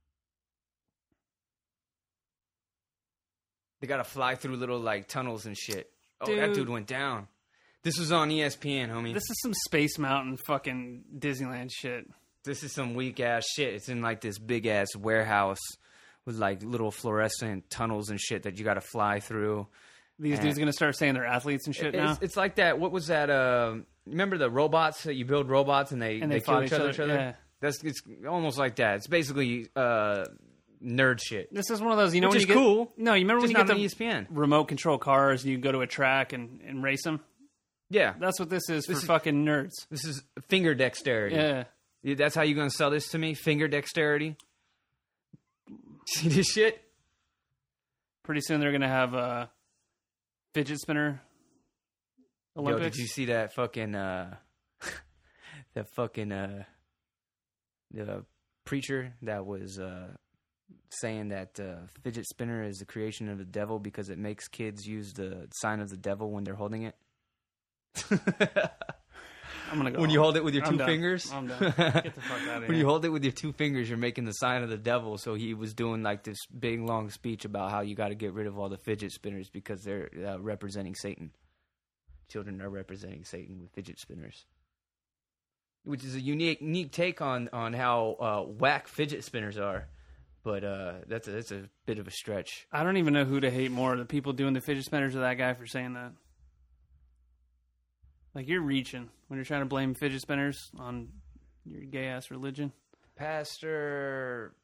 They gotta fly through little like tunnels and shit. Oh, dude. That dude went down. This was on E S P N, homie. This is some Space Mountain fucking Disneyland shit. This is some weak ass shit. It's in like this big ass warehouse with like little fluorescent tunnels and shit that you gotta fly through. These and dudes gonna start saying they're athletes and shit it's, now. It's like that. What was that? Uh, remember the robots that you build robots and they and they, they, kill fought each other? Each other? Yeah. That's it's almost like that. It's basically uh, nerd shit. This is one of those, you know, Which when is you get, cool. No, you remember Just when you not get on the E S P N. remote control cars and you go to a track and, and race them? Yeah, That's what this is This for is- fucking nerds. this is finger dexterity. Yeah. Yeah, that's how you gonna sell this to me? Finger dexterity. See this shit? Pretty soon they're gonna have a fidget spinner Olympics. Yo, did you see that fucking uh, that fucking uh, the preacher that was uh, saying that uh, fidget spinner is the creation of the devil because it makes kids use the sign of the devil when they're holding it? I'm gonna go When you home. hold it with your I'm two done. fingers? I'm done. Get the fuck out of here. When you hold it with your two fingers, you're making the sign of the devil. So he was doing like this big long speech about how you got to get rid of all the fidget spinners because they're uh, representing Satan. Children are representing Satan with fidget spinners, which is a unique, unique take on on how uh, whack fidget spinners are. But uh, that's a, that's a bit of a stretch. I don't even know who to hate more, the people doing the fidget spinners or that guy for saying that. Like, you're reaching when you're trying to blame fidget spinners on your gay-ass religion. Pastor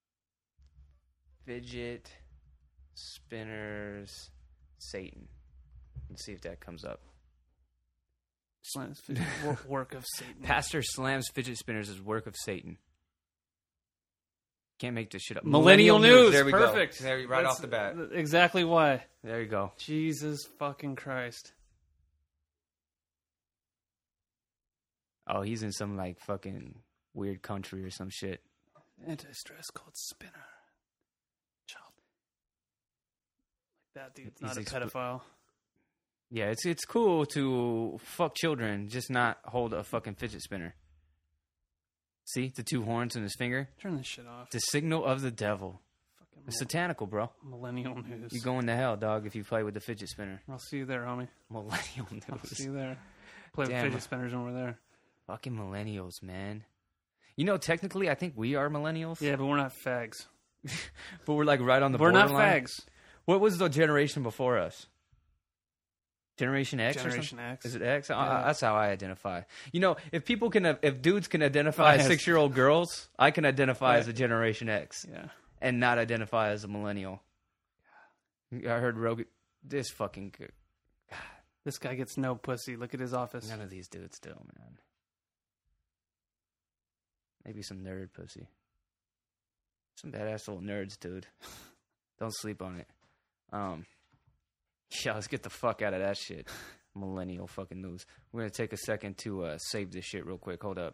fidget spinners Satan. Let's see if that comes up. Slams fidget wor- work of Satan. Pastor slams fidget spinners as work of Satan. Can't make this shit up. Millennial, news. There we Perfect. go. There, right That's off the bat. Exactly why. There you go. Jesus fucking Christ. Oh, he's in some like fucking weird country or some shit. Anti-stress called Spinner. Child. Like that dude's He's not a exp- pedophile. Yeah, it's it's cool to fuck children, just not hold a fucking fidget spinner. See the two horns in his finger? Turn this shit off. The signal of the devil. Fucking It's mil- satanical, bro. millennial news. You going to hell, dog, if you play with the fidget spinner. I'll see you there, homie. Millennial I'll see you news. there. Play with Damn. fidget spinners over there. Fucking millennials, man. You know, technically, I think we are millennials. Yeah, but we're not fags. But we're like right on the We're not borderline. fags. What was the generation before us? Generation X or Generation something? X. Is it X? I- I- Yeah. that's how I identify. You know, if people can, if dudes can identify I as have- six-year-old girls, I can identify Yeah. as a Generation X Yeah. and not identify as a millennial. I heard Rogan. This fucking good. This guy gets no pussy. Look at his office. None of these dudes still, man. Maybe some nerd pussy. Some badass little nerds, dude. Don't sleep on it. Um, yeah, let's get the fuck out of that shit. Millennial fucking news. We're gonna take a second to uh, save this shit real quick. Hold up.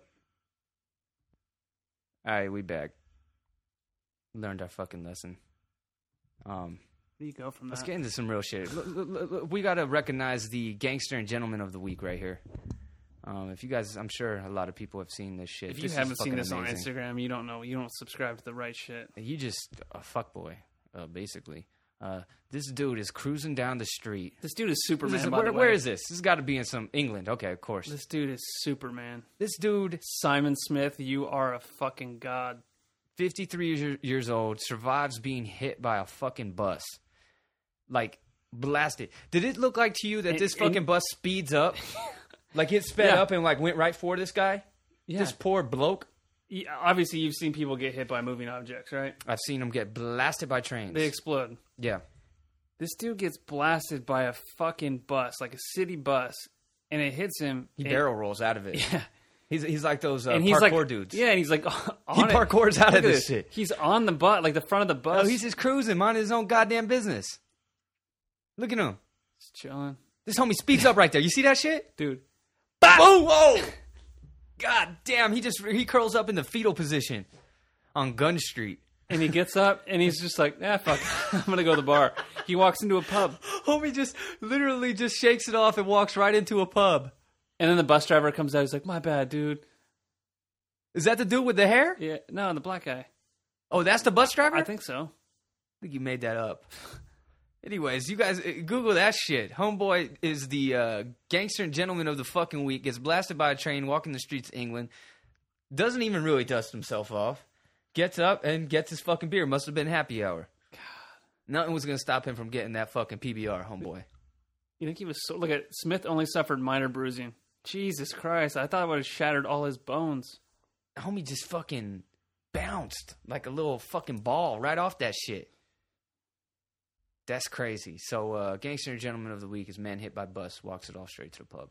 All right, we back. Learned our fucking lesson. Um, do you go from that? Let's get into some real shit. Look, look, look, look, we got to recognize the gangster and gentleman of the week right here. Um, if you guys, I'm sure a lot of people have seen this shit. If you this haven't seen this amazing. on Instagram, you don't know. You don't subscribe to the right shit. You just a fuckboy, uh, basically. Uh, this dude is cruising down the street. This dude is Superman, This is- by where, the way. where is this? This has got to be in some England. Okay, of course. This dude is Superman. This dude, Simon Smith, you are a fucking god. fifty-three years, years old, survives being hit by a fucking bus. Like, blasted. Did it look like to you that And- this and- fucking bus speeds up? Like, it sped Yeah. up and, like, went right for this guy? Yeah. This poor bloke? Yeah, obviously, you've seen people get hit by moving objects, right? I've seen him get blasted by trains. They explode. Yeah. This dude gets blasted by a fucking bus, like a city bus, and it hits him. He and- barrel rolls out of it. Yeah. He's, he's like those uh, And he's parkour like, dudes. yeah, and he's like, on He it. parkours out Look of at this shit. He's on the bus, like the front of the bus. Oh, he's just cruising, minding his own goddamn business. Look at him. Just chilling. This homie speaks up right there. You see that shit? Dude. Boom! Whoa! God damn, he just he curls up in the fetal position on Gun Street. And he gets up, and he's just like, ah, fuck, I'm going to go to the bar. He walks into a pub. Homie just literally just shakes it off and walks right into a pub. And then the bus driver comes out. He's like, my bad, dude. Is that the dude with the hair? Yeah, no, the black guy. Oh, that's the bus driver? I think so. I think you made that up. Anyways, you guys, uh, Google that shit. Homeboy is the uh, gangster and gentleman of the fucking week. Gets blasted by a train walking the streets of England. Doesn't even really dust himself off. Gets up and gets his fucking beer. Must have been happy hour. God. Nothing was going to stop him from getting that fucking P B R, homeboy. You think he was so... Look at Smith only suffered minor bruising. Jesus Christ. I thought it would have shattered all his bones. Homie just fucking bounced like a little fucking ball right off that shit. That's crazy. So, uh, gangster and gentleman of the week is man hit by bus, walks it off straight to the pub.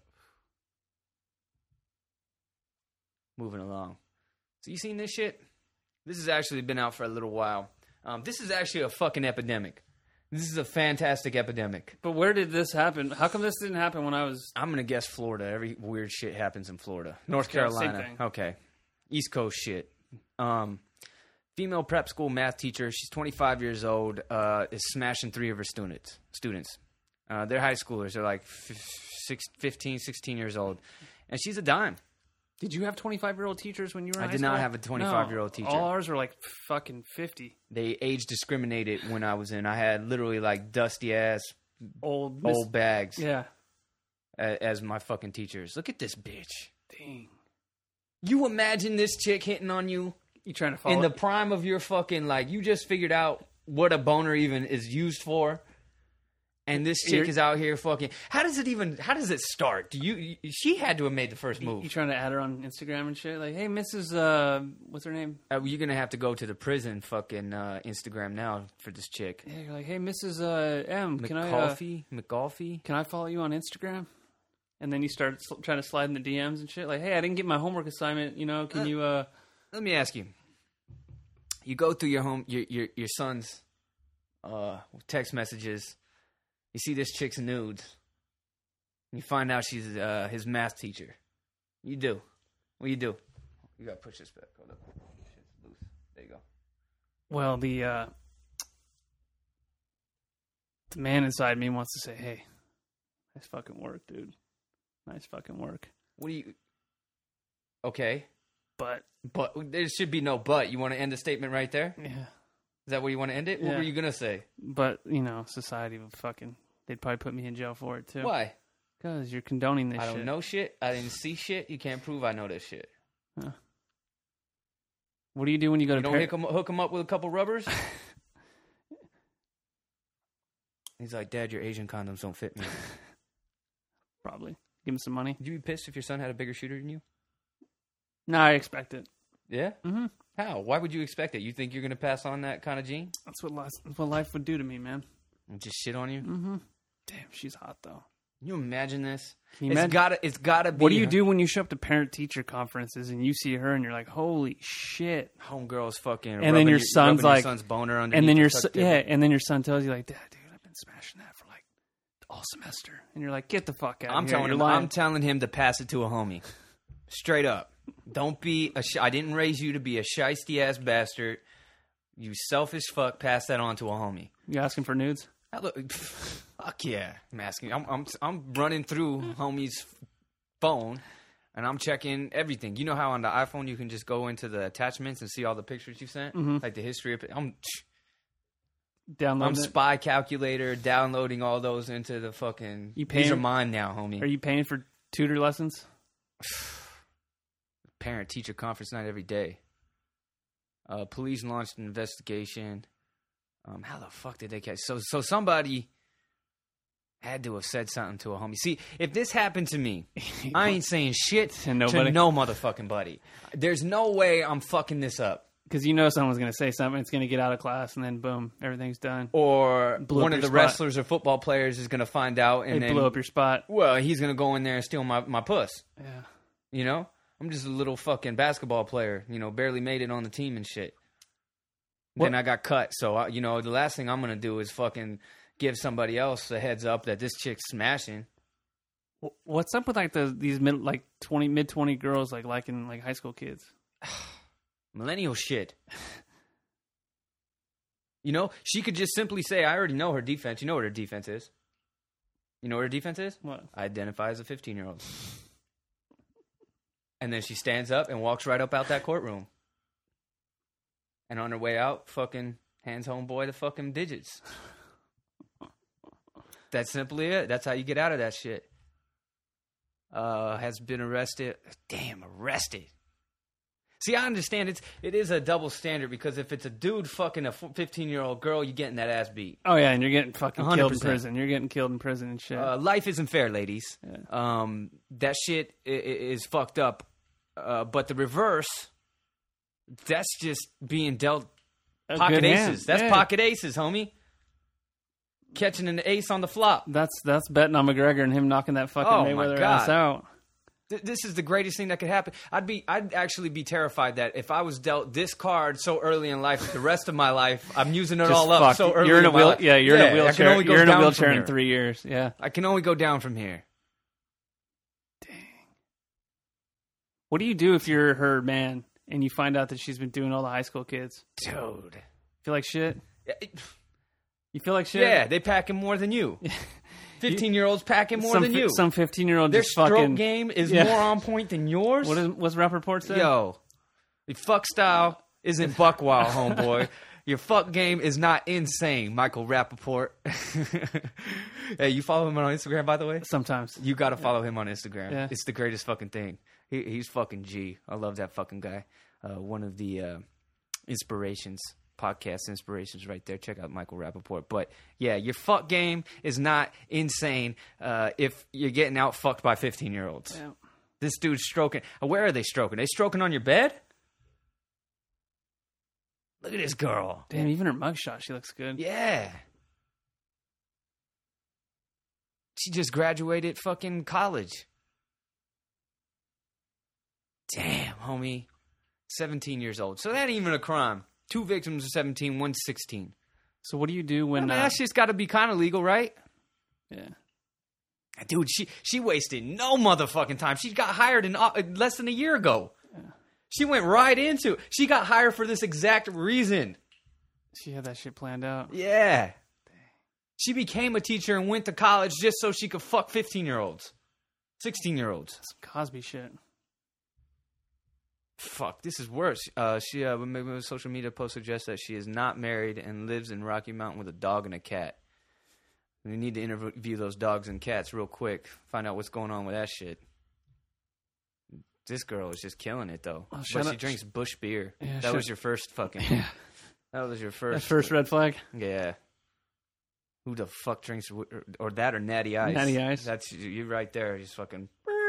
Moving along. So, you seen this shit? This has actually been out for a little while. Um, this is actually a fucking epidemic. This is a fantastic epidemic. But where did this happen? How come this didn't happen when I was... I'm going to guess Florida. Every weird shit happens in Florida. North Okay, Carolina. same thing. Okay. East Coast shit. Um, female prep school math teacher. She's twenty-five years old. Uh, is smashing three of her students. Students. Uh, they're high schoolers. They're like f- six, fifteen, sixteen years old. And she's a dime. Did you have twenty-five-year-old teachers when you were in I high did school? not have a twenty-five-year-old No, teacher. All ours were like fucking fifty. They age discriminated when I was in. I had literally like dusty ass Old. Miss- old bags Yeah. a- as my fucking teachers. Look at this bitch. Dang. You imagine this chick hitting on you? You trying to follow... In the prime of your fucking, like, you just figured out what a boner even is used for. And this chick You're- is out here fucking. How does it even, how does it start? Do you, you she had to have made the first move. You trying to add her on Instagram and shit? Like, hey, Missus Uh, what's her name? Uh, you're going to have to go to the prison fucking uh, Instagram now for this chick. Yeah, you're like, hey, Missus Uh, M, can I uh, McCoffey? McGolfy? can I follow you on Instagram? And then you start sl- trying to slide in the D Ms and shit. Like, hey, I didn't get my homework assignment. You know, can you? uh Let me ask you. You go through your home, your your, your son's uh, text messages. You see this chick's nudes. You find out she's uh, his math teacher. You do. What do you do? You gotta push this back. Hold up. Shit's loose. There you go. Well, the uh the man inside me wants to say, hey, nice fucking work, dude. Nice fucking work. What do you? Okay, But but there should be no but. You want to end the statement right there? yeah, Is that where you want to end it? What Yeah. were you gonna say? but you know, society would fucking. They'd probably put me in jail for it too. Why? Because you're condoning this I don't shit. know shit. I didn't see shit. You can't prove I know this shit. What do you do when you go You to don't par- hook him, hook him up with a couple rubbers? He's like, Dad, your Asian condoms don't fit me. Probably give him some money. Would you be pissed if your son had a bigger shooter than you? No, I expect it. Yeah? Mm-hmm. How? Why would you expect it? You think you're going to pass on that kind of gene? That's what life, that's what life would do to me, man. And just shit on you? Mm-hmm. Damn, she's hot though. Can you imagine this? Can you it's imagine- gotta, it's gotta be. What do you do when you show up to parent-teacher conferences and you see her and you're like, "Holy shit!" Homegirl's fucking. And then rubbing your your, son's rubbing like- your son's boner underneath And then the your tuck son, table. yeah, and then your son tells you like, "Dad, dude, I've been smashing that for like all semester," and you're like, "Get the fuck out!" I'm of here. telling You're him. lying. I'm telling him to pass it to a homie. Straight up. Don't be a. Sh- I didn't raise you to be a shisty ass bastard. You selfish fuck. Pass that on to a homie. You asking for nudes? I look, pff, fuck yeah, I'm asking. I'm, I'm, I'm running through homie's phone, and I'm checking everything. You know how on the iPhone you can just go into the attachments and see all the pictures you sent, mm-hmm. like the history of it. I'm, Download I'm it. Spy Calculator, downloading all those into the fucking. You paying, these are mine now, homie. Are you paying for tutor lessons? Parent-teacher conference night every day. Uh, police launched an investigation. Um, how the fuck did they catch? So, so somebody had to have said something to a homie. See, if this happened to me, I ain't saying shit to, nobody. to no motherfucking buddy. There's no way I'm fucking this up. Because you know someone's going to say something, it's going to get out of class, and then boom, everything's done. Or blew one of the spot. wrestlers or football players is going to find out, and they then blew up your spot. Well, he's going to go in there and steal my, my puss. Yeah. You know? I'm just a little fucking basketball player, you know, barely made it on the team and shit. What? Then I got cut, so, I, you know, the last thing I'm going to do is fucking give somebody else a heads up that this chick's smashing. What's up with, like, the these mid, like, twenty mid twenty girls, like, liking, like, high school kids? Millennial shit. You know, she could just simply say, I already know her defense. You know what her defense is? You know what her defense is? What? I identify as a fifteen-year-old. And then she stands up and walks right up out that courtroom. And on her way out, fucking hands homeboy the fucking digits. That's simply it. That's how you get out of that shit. Uh, has been arrested. Damn, arrested. See, I understand it's it is a double standard because if it's a dude fucking a fifteen-year-old girl, you're getting that ass beat. Oh, yeah, and you're getting fucking one hundred percent. killed in prison. You're getting killed in prison and shit. Uh, life isn't fair, ladies. Yeah. Um, that shit i- i- is fucked up. Uh, but the reverse, that's just being dealt A pocket good aces. hand. That's Yeah. pocket aces, homie. Catching an ace on the flop. That's that's betting on McGregor and him knocking that fucking Oh, my Mayweather God. ass out. Th- This is the greatest thing that could happen. I'd be, I'd actually be terrified that if I was dealt this card so early in life, the rest of my life, I'm using it Just all up fucked. so early You're in a in my wheel. life. Yeah, you're in I a can wheelchair. only go You're in a down wheelchair from in here. three years. Yeah. I can only go down from here. What do you do if you're her man and you find out that she's been doing all the high school kids? Dude. Feel like shit? Yeah, it- You feel like shit? Yeah, they packing more than you. fifteen-year-olds packing more some than fi- you. Some fifteen-year-old Their just stroke fucking game is Yeah. more on point than yours. What is what's Rap Report say? Yo, the fuck style isn't buck wild, homeboy. Your fuck game is not insane, Michael Rappaport. Hey, you follow him on Instagram, by the way? Sometimes. You got to follow him on Instagram. Yeah. It's the greatest fucking thing. He, he's fucking G. I love that fucking guy. Uh, one of the uh, inspirations, podcast inspirations right there. Check out Michael Rappaport. But, yeah, your fuck game is not insane uh, if you're getting out fucked by fifteen-year-olds. Yeah. This dude's stroking. Where are they stroking? They stroking on your bed? Look at this girl. Damn, even her mugshot, she looks good. Yeah. She just graduated fucking college. Damn, homie. seventeen years old. So that ain't even a crime. Two victims are seventeen, one's sixteen. So what do you do when... I mean, uh, that shit's got to be kind of legal, right? yeah. Dude, she she wasted no motherfucking time. She got hired in uh, less than a year ago. She went right into it. She got hired for this exact reason. She had that shit planned out. Yeah. She became a teacher and went to college just so she could fuck fifteen-year-olds. sixteen-year-olds. Some Cosby shit. Fuck, this is worse. Uh, she uh, maybe a social media post suggests that she is not married and lives in Rocky Mountain with a dog and a cat. We need to interview those dogs and cats real quick. Find out what's going on with that shit. This girl is just killing it, though. Oh, but shut she up. drinks Bush beer. Yeah, that shut- was your first fucking... Yeah. That was your That first... first red flag? Yeah. Who the fuck drinks... Or, or that or Natty Ice. Natty Ice. That's you right there. Just fucking...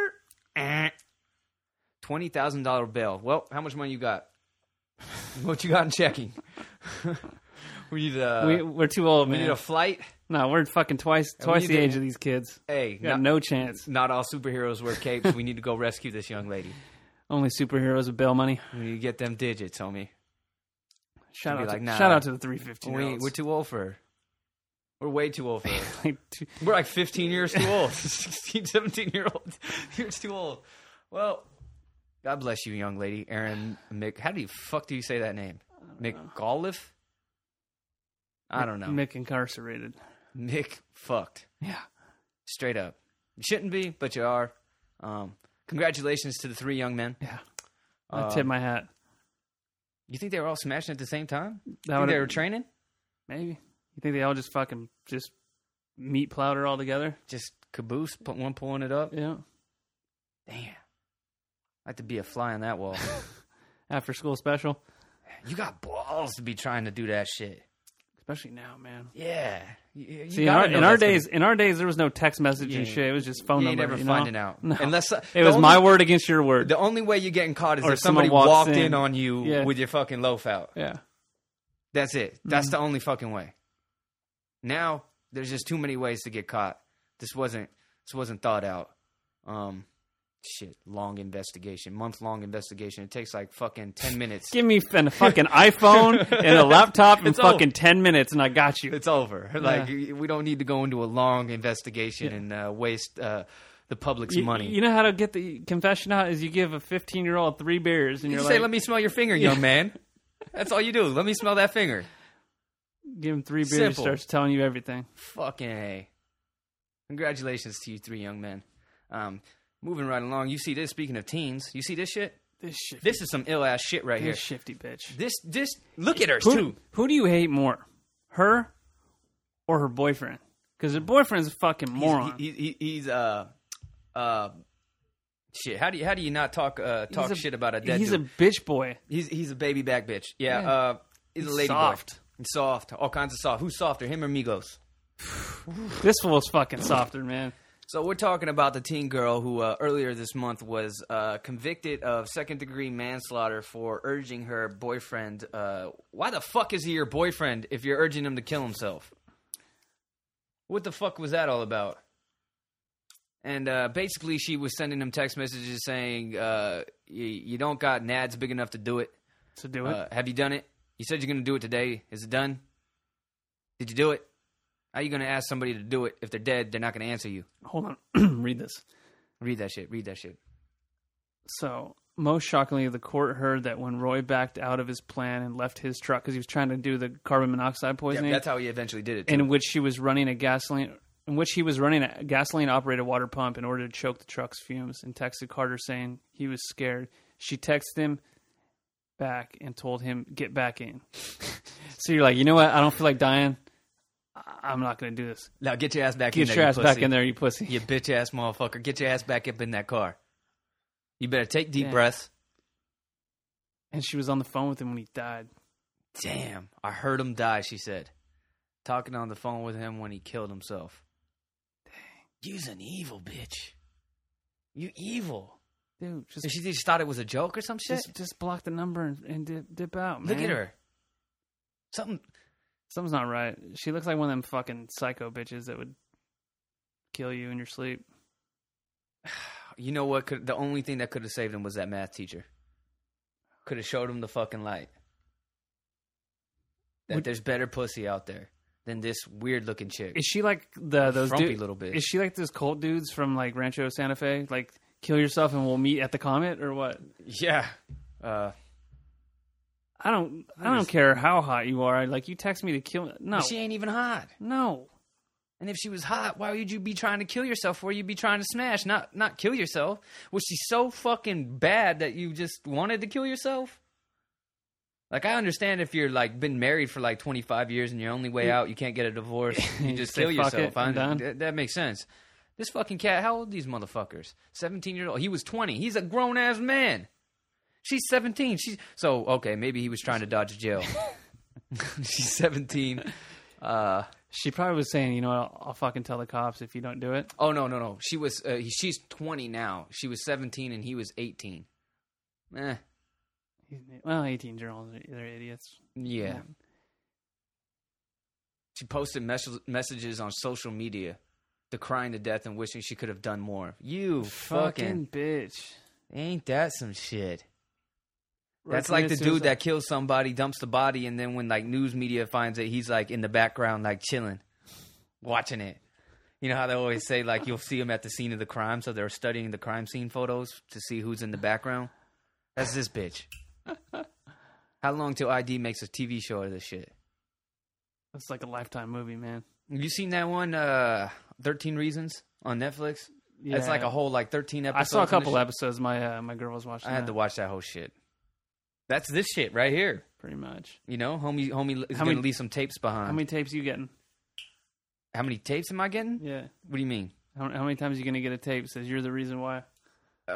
twenty thousand dollars bail. Well, how much money you got? What you got in checking? we need a... we, we're too old, we man. need a flight? No, we're fucking twice we twice need the to- age of these kids. Hey, Got not, no chance. not all superheroes wear capes. We need to go rescue this young lady. Only superheroes with bail money. We need to get them digits, homie. Shout Be out, like, to, nah. shout out to the three fifteen. We, we're too old for her. We're way too old for her. like two, We're like fifteen years too old. sixteen, seventeen year old. You're too old. Well, God bless you, young lady. Erin Mc... How do you fuck do you say that name? McAuliffe? I don't know. Mick incarcerated. Nick fucked. Yeah. Straight up. You shouldn't be, but you are. Um, congratulations to the three young men. Yeah. I Uh, tip my hat. You think they were all smashing at the same time? That Think they would've- were training? Maybe. You think they all just fucking just meat plowed her all together? Just caboose, put one pulling it up? Yeah. Damn. I'd like to be a fly on that wall. After school special. You got balls to be trying to do that shit. Especially now, man. Yeah. You, you See, in gotta our, know in our that's days, gonna- in our days, there was no text message You and ain't- shit. It was just phone you ain't number. never you know? finding out. No. Unless uh, it the was only- my word against your word. The only way you're getting caught is Or if somebody someone walks walked in. in. on you Yeah. with your fucking loaf out. Yeah. That's it. That's Mhm. the only fucking way. Now there's just too many ways to get caught. This wasn't. This wasn't thought out. Um, shit. Long investigation. Month long investigation. It takes like fucking ten minutes. Give me a fucking iPhone and a laptop in It's fucking over. ten minutes, and I got you. It's over. Like we don't need to go into a long investigation Yeah. and uh, waste uh, the public's You, money. you know how to get the confession out is you give a fifteen year old three beers, and You you're say, like, "Let me smell your finger, Yeah. young man." That's all you do. Let me smell that finger. give him three beers, Simple. starts telling you everything. Fucking A. Congratulations to you three young men. Um, moving right along, you see this, speaking of teens, you see this shit? This shit. This is some ill-ass shit right here. This shifty bitch. This, this, look at her, Who, too. who do you hate more, her or her boyfriend? Because her boyfriend's a fucking moron. He's, he, he, he's, uh, uh, shit, how do you, how do you not talk, uh, talk He's a- shit about a dead He's dude? a bitch boy. He's, he's a baby back bitch. Yeah, Yeah. uh, he's, He's a lady soft. boy. He's soft. All kinds of soft. Who's softer, him or Migos? This fool's fucking softer, man. So we're talking about the teen girl who uh, earlier this month was uh, convicted of second-degree manslaughter for urging her boyfriend. Uh, why the fuck is he your boyfriend if you're urging him to kill himself? What the fuck was that all about? And uh, basically, she was sending him text messages saying, uh, you, you don't got nads big enough to do it. To do it. Uh, have you done it? You said you're going to do it today. Is it done? Did you do it? How are you going to ask somebody to do it if they're dead? They're not going to answer you. Hold on. Read this. Read that shit. Read that shit. So, most shockingly, the court heard that when Roy backed out of his plan and left his truck because he was trying to do the carbon monoxide Yeah, poisoning, that's how he eventually did it. Too. in which she was running a gasoline, in which he was running a gasoline operated water pump in order to choke the truck's fumes, and texted Carter saying he was scared. She texted him back and told him get back in. So you're like, you know what? I don't feel like dying. I- I'm not going to do this. Now get your ass back in Get there. your you ass pussy. back in there, you pussy. You bitch ass motherfucker. Get your ass back up in that car. You better take deep Yeah. breaths. And she was on the phone with him when he died. Damn, I heard him die, she said. Talking on the phone with him when he killed himself. Dang. You's an evil bitch. You evil. Dude, just And she just thought it was a joke or some shit? just, just block the number and, and dip, dip out, man. Look at her. Something. Something's not right. She looks like one of them fucking psycho bitches that would kill you in your sleep. You know what? Could, the only thing that could have saved him was that math teacher. Could have showed him the fucking light. That Would- there's better pussy out there than this weird looking chick. Is she like the those Frumpy dude- little bitch. Is she like those cult dudes from like Rancho Santa Fe? Like kill yourself and we'll meet at the Comet or what? Yeah. Uh, I don't. I don't care how hot you are. Like you text me to kill. No, but she ain't even hot. no. And if she was hot, why would you be trying to kill yourself? Where you be trying to smash, not not kill yourself? Was she so fucking bad that you just wanted to kill yourself? Like I understand if you're like been married for like twenty-five years and your only way out you can't get a divorce, you You just say, kill "Fuck yourself. it, I'm I- done." that, that makes sense. This fucking cat, how old are these motherfuckers? seventeen years old. He was twenty. He's a grown ass man. She's seventeen. She's so okay. Maybe he was trying to dodge jail. She's seventeen. Uh, She probably was saying, you know, what, I'll, I'll fucking tell the cops if you don't do it. oh no no no. She was. Uh, he- she's twenty now. She was seventeen and he was eighteen. Eh. Well, eighteen year olds, they're idiots. Yeah. She posted mes- messages on social media, decrying to death and wishing she could have done more. You Fucking fucking bitch. ain't that some shit? That's Right, like the commit dude suicide. that kills somebody, dumps the body, and then when like news media finds it, he's like in the background, like chilling, watching it. You know how they always say like you'll see him at the scene of the crime, so they're studying the crime scene photos to see who's in the background. That's this bitch. How long till I D makes a T V show of this shit? It's like a Lifetime movie, man. You seen that one, uh, thirteen Reasons on Netflix? Yeah. It's like a whole like thirteen episodes. I saw a on this couple shit. episodes. My uh, my girl was watching. I had that, to watch that whole shit. That's this shit right here. pretty much. You know, homie, homie is How gonna many- leave some tapes behind. How many tapes you getting? How many tapes am I getting? Yeah. What do you mean? How, how many times are you gonna get a tape that says you're the reason why? Uh,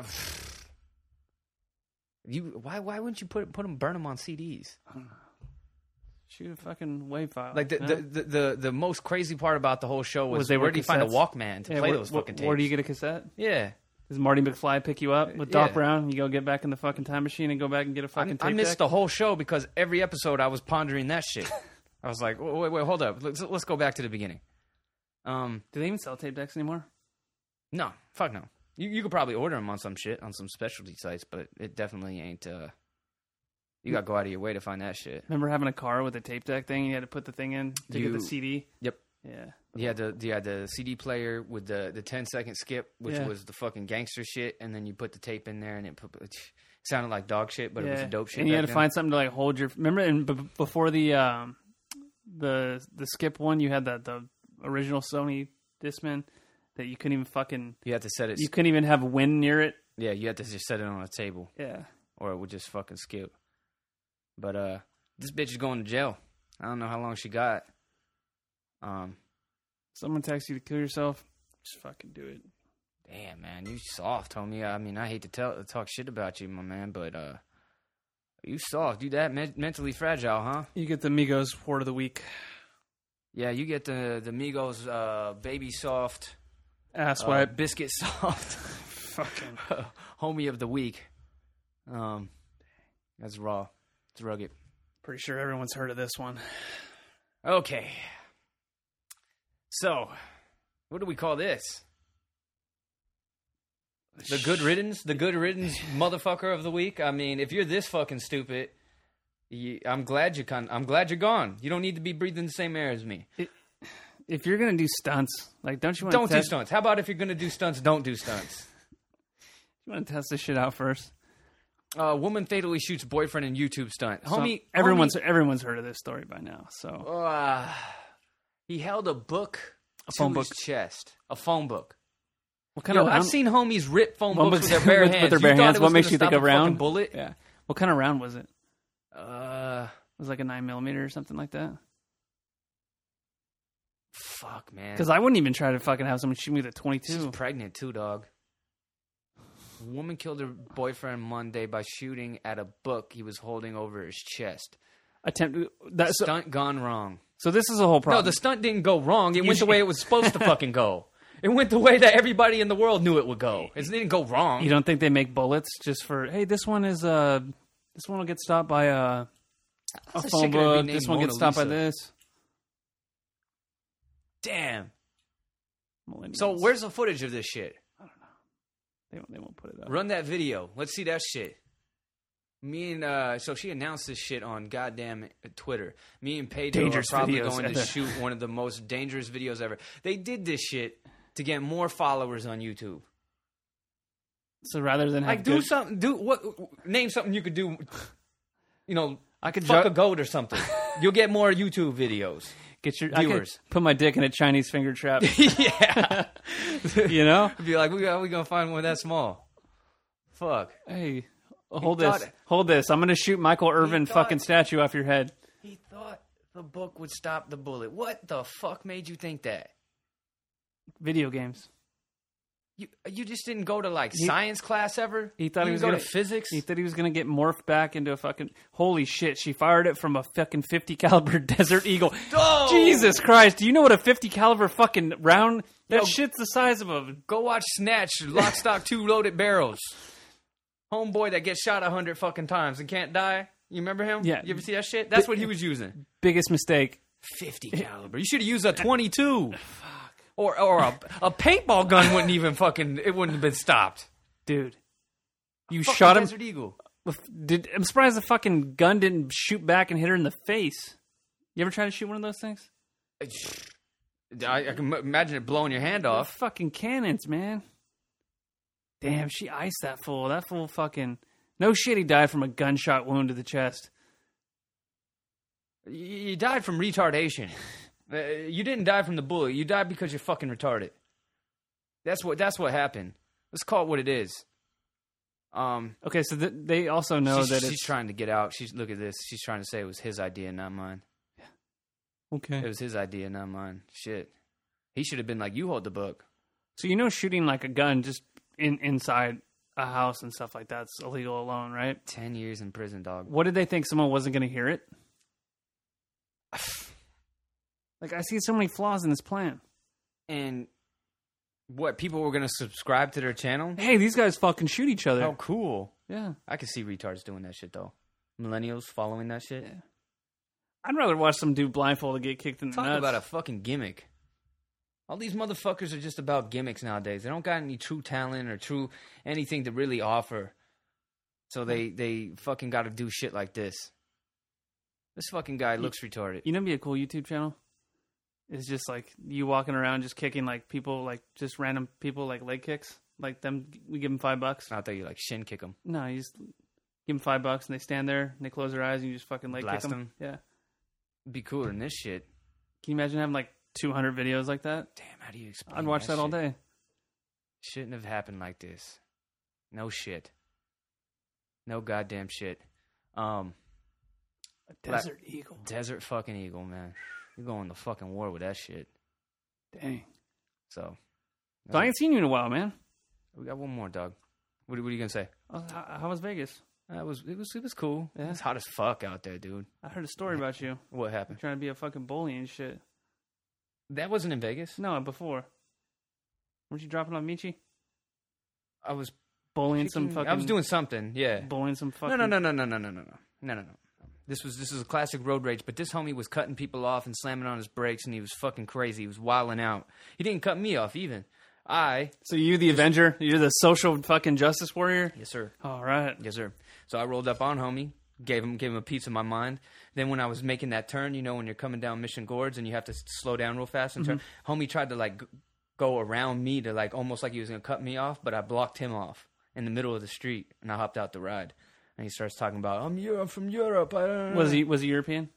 you why why wouldn't you put put them burn them on C Ds? Shoot a fucking WAV file. Like the, yeah? the, the the the most crazy part about the whole show was, Was they where were do you find a cassettes? Walkman to Yeah, play where, those where- fucking tapes? Where do you get a cassette? Yeah, Does Marty McFly pick you up with Doc Yeah. Brown? You go get back in the fucking time machine and go back and get a I, fucking tape I missed deck? the whole show because every episode I was pondering that shit. I was like, wait, wait, wait hold up, let's let's go back to the beginning. Um, Do they even sell tape decks anymore? no, fuck no. You you could probably order them on some shit on some specialty sites, but it definitely ain't. Uh, you got to go out of your way to find that shit. Remember having a car with a tape deck thing? You had to put the thing in to get You- the C D? Yep. Yeah. You had the you had the C D player with the the ten second skip, which Yeah. was the fucking gangster shit, and then you put the tape in there, and it, put, it sounded like dog shit, but it was Yeah. a dope shit. And you back had to then. find something to like hold your. Remember, and b- before the um, the the skip one, you had that the original Sony Discman that you couldn't even fucking. You had to set it. You couldn't even have wind near it. Yeah, you had to just set it on a table, Yeah. or it would just fucking skip. But uh, this bitch is going to jail. I don't know how long she got. Um, Someone texts you to kill yourself. Just fucking do it. damn man, you soft, homie. I mean, I hate to tell talk shit about you, my man, but uh, you soft. You that men- mentally fragile, huh? You get the Migos Word of the Week. Yeah, you get the the Migos uh, baby soft. Ass Uh, wipe. biscuit soft, Fucking. homie of the week. Um, that's raw. It's rugged. Pretty sure everyone's heard of this one. Okay. So, what do we call this? The good riddance, the good riddance motherfucker of the week. I mean, if you're this fucking stupid, you, I'm glad you con- I'm glad you're gone. You don't need to be breathing the same air as me. If you're gonna do stunts, like, don't you want Don't to do test, stunts. How about if you're gonna do stunts, don't do stunts. you want to test this shit out first? Uh, woman fatally shoots boyfriend in YouTube stunt. So Homie, everyone's homie, everyone's heard of this story by now. So Uh, he held a book A to phone his book. chest. A phone book. what kind Yo, of I've round? seen homies rip phone Phone books with books their bare with- hands. with their You bare thought hands. it What was makes gonna you think stop of a fucking round? bullet? Yeah. What kind of round was it? Uh, It was like a nine millimeter or something like that. fuck, man. Because I wouldn't even try to fucking have someone shoot me with a She's twenty-two. pregnant too, dog. Woman killed her boyfriend Monday by shooting at a book he was holding over his chest. Attempt that. So, Stunt gone wrong. so this is a whole problem. No, the stunt didn't go wrong. It You went the should- way it was supposed to fucking go. It went the way that everybody in the world knew it would go. It didn't go wrong. You don't think they make bullets just for? Hey, this one is uh, this one will get stopped by uh, a How's this phone shit gonna be book. named This one gets Mona stopped by Lisa? this. Damn. Millennials. So where's the footage of this shit? they won't, they won't put it up. Run that video. Let's see that shit. Me and uh, so she announced this shit on goddamn Twitter. Me and Pedro Dangerous are probably videos going to ever. shoot one of the most dangerous videos ever. They did this shit to get more followers on YouTube. So rather than have Like, do good- something. Do what? Name something you could do. You know, I could fuck ju- a goat or something. You'll get more YouTube videos. get your I could viewers. put my dick in a Chinese finger trap. Yeah, You know? be like, we got, we gonna find one that small. Fuck. Hey, hold thought this. it- Hold this. I'm gonna shoot Michael Irvin thought- fucking statue off your head. He thought the book would stop the bullet. What the fuck made you think that? Video games. You you just didn't go to like He- science class ever? He thought you he was go gonna to physics. He thought he was gonna get morphed back into a fucking. Holy shit! She fired it from a fucking fifty caliber Desert Eagle. Oh! Jesus Christ! Do you know what a fifty caliber fucking round? That Yo. shit's the size of a. Go watch Snatch, Lock, Stock, Two Loaded Barrels. Homeboy that gets shot a hundred fucking times and can't die. You remember him? Yeah. You ever see that shit? That's what he was using. Biggest mistake. Fifty caliber. You should have used a twenty-two. Or or a, a paintball gun wouldn't even fucking. It wouldn't have been stopped. Dude. You Fucking shot him. Desert Eagle. with- Did, I'm surprised the fucking gun didn't shoot back and hit her in the face. You ever try to shoot one of those things? I, I can m- imagine it blowing your hand They're off. fucking cannons, man. Damn, she iced that fool. That fool fucking. No shit, he died from a gunshot wound to the chest. You died from retardation. Uh, you didn't die from the bullet. You died because you're fucking retarded. That's what. That's what happened. Let's call it what it is. Um. Okay, so th- they also know she's, that she's it's trying to get out. She's look at this. She's trying to say it was his idea, not mine. okay. It was his idea, not mine. Shit. He should have been like, you hold the book. So you know, shooting like a gun just in inside a house and stuff like that's illegal alone, right? Ten years in prison, dog. What did they think? Someone wasn't going to hear it? Like, I see so many flaws in this plan. And what, people were going to subscribe to their channel? Hey, these guys fucking shoot each other. Oh, cool. Yeah. I can see retards doing that shit, though. Millennials following that shit. Yeah. I'd rather watch some dude blindfolded get kicked in the Talk nuts. about a fucking gimmick. All these motherfuckers are just about gimmicks nowadays. They don't got any true talent or true anything to really offer. So they, they fucking got to do shit like this. This fucking guy looks retarded. You know, be a cool YouTube channel. It's just like you walking around, just kicking like people, like just random people, like leg kicks. Like them, we give them five bucks. I thought you like shin kick them. No, you just give them five bucks and they stand there and they close their eyes and you just fucking leg Blast kick them. them? Yeah. Be cooler than this shit. Can you imagine having like two hundred videos like that? Damn, how do you explain I'd watch that, that all shit? day. Shouldn't have happened like this. No shit. No goddamn shit. Um, A desert eagle. Desert fucking eagle, man. You're going to fucking war with that shit. Dang. So. So I ain't seen you in a while, man. We got one more, dog. What, what are you gonna say? Oh, How, how was Vegas? Uh, it was it was it was cool. Yeah. It's hot as fuck out there, dude. I heard a story about you. What happened? Trying to be a fucking bully and shit. That wasn't in Vegas. No, before. Weren't you dropping on Michi? I was Bullying some kicking- fucking... I was doing something. Yeah. Bullying some No, fucking... no, no, no, no, no, no, no, no, no, no, no. This was this was a classic road rage. But this homie was cutting people off and slamming on his brakes, and he was fucking crazy. He was wilding out. He didn't cut me off even. I So you the Avenger? You're the social fucking justice warrior? yes sir. All right. Yes, sir. So I rolled up on homie, gave him gave him a piece of my mind. Then when I was making that turn, you know, when you're coming down Mission Gorge and you have to s- slow down real fast and turn, homie tried to like g- go around me to like almost like he was gonna cut me off, but I blocked him off in the middle of the street and I hopped out the ride. And he starts talking about I'm Europe from Europe. I don't know. Was he was he European?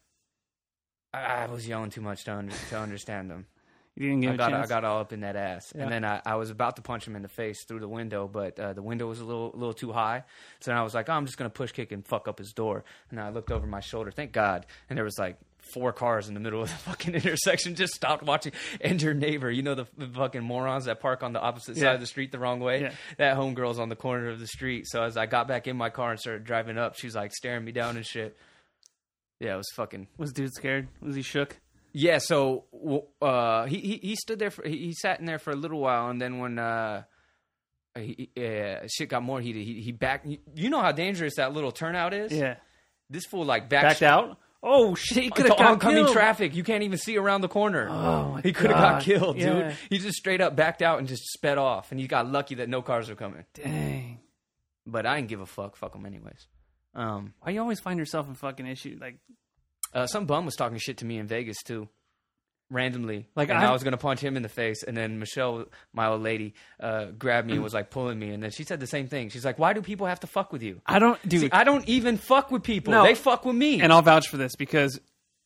I, I was yelling too much to under, to understand him. You didn't give I a got chance? I got all up in that ass, Yeah. and then I, I was about to punch him in the face through the window, but uh, the window was a little little too high. So then I was like, oh, I'm just gonna push kick and fuck up his door. And I looked over my shoulder, thank God, and there was like four cars in the middle of the fucking intersection. Just stopped watching. And your neighbor, you know the, the fucking morons that park on the opposite Yeah. side of the street the wrong way. Yeah. That homegirl's on the corner of the street. So as I got back in my car and started driving up, she was like staring me down and shit. Yeah, it was fucking. Was dude scared? Was he shook? Yeah, so uh, he, he he stood there for he, he sat in there for a little while, and then when uh, he, uh, shit got more heated, he he backed. You know how dangerous that little turnout is. Yeah. This fool like backed, Backed out? Oh, shit. He could have into got oncoming killed. traffic. You can't even see around the corner. Oh, my he could have got God. killed, dude. Yeah. He just straight up backed out and just sped off, and he got lucky that no cars were coming. Dang. But I didn't give a fuck. Fuck him anyways. Um, Why you always find yourself in fucking issue? Like, uh, some bum was talking shit to me in Vegas too. Randomly, Like, and I- I was gonna punch him in the face, and then Michelle, my old lady, uh, grabbed me and was like pulling me, and then she said the same thing. She's like, "Why do people have to fuck with you?" I don't, dude. See, I don't even fuck with people. No. They fuck with me. And I'll vouch for this because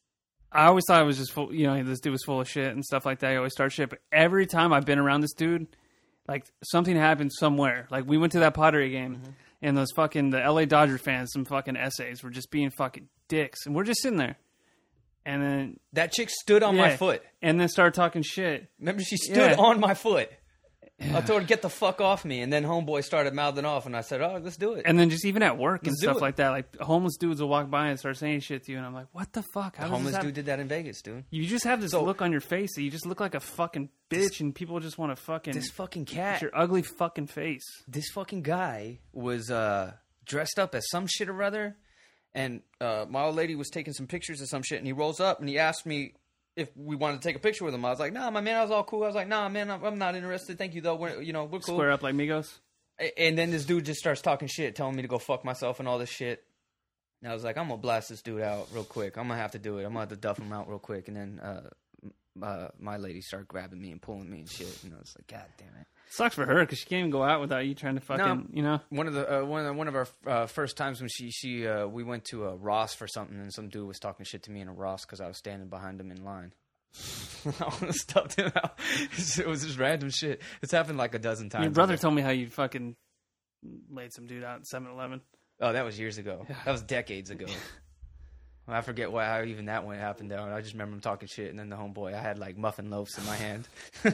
I always thought it was just full, you know, this dude was full of shit and stuff like that. He always starts shit. But every time I've been around this dude, like something happened somewhere. Like we went to that Padre game Mm-hmm. and those fucking, the L A Dodger fans, some fucking essays were just being fucking dicks. And we're just sitting there. And then, that chick stood on my yeah. foot. and then started talking shit. Remember, she stood Yeah. on my foot. I told her to get the fuck off me, and then homeboy started mouthing off, and I said, "Oh, let's do it." And then just even at work and Let's do stuff it. like that, like homeless dudes will walk by and start saying shit to you. And I'm like, what the fuck? How the does homeless this happen? dude did that in Vegas, dude. You just have this So- look on your face that you just look like a fucking bitch, and people just want to fucking This fucking it's cat. your ugly fucking face. This fucking guy was uh, dressed up as some shit or other, and uh, my old lady was taking some pictures of some shit, and he rolls up and he asked me if we wanted to take a picture with him. I was like, "Nah, my man, I was all cool." I was like, "Nah, man, I'm, I'm not interested. Thank you, though. We're, you know, we're cool." Square up like Migos. A- And then this dude just starts talking shit, telling me to go fuck myself and all this shit. And I was like, I'm gonna blast this dude out real quick. I'm gonna have to do it. I'm gonna have to duff him out real quick. And then uh, m- uh, my lady started grabbing me and pulling me and shit. And I was like, God damn it. Sucks for her because she can't even go out without you trying to fucking, No. you know. One of the uh, one of, one of our uh, first times when she she uh, we went to a Ross for something, and some dude was talking shit to me in a Ross because I was standing behind him in line. Stuffed him out. It was just random shit. It's happened like a dozen times. Your brother ago. told me how you fucking laid some dude out at seven eleven. Oh, that was years ago. That was decades ago. I forget why how even that one happened though. I just remember him talking shit, and then the homeboy, I had like muffin loaves in my hand.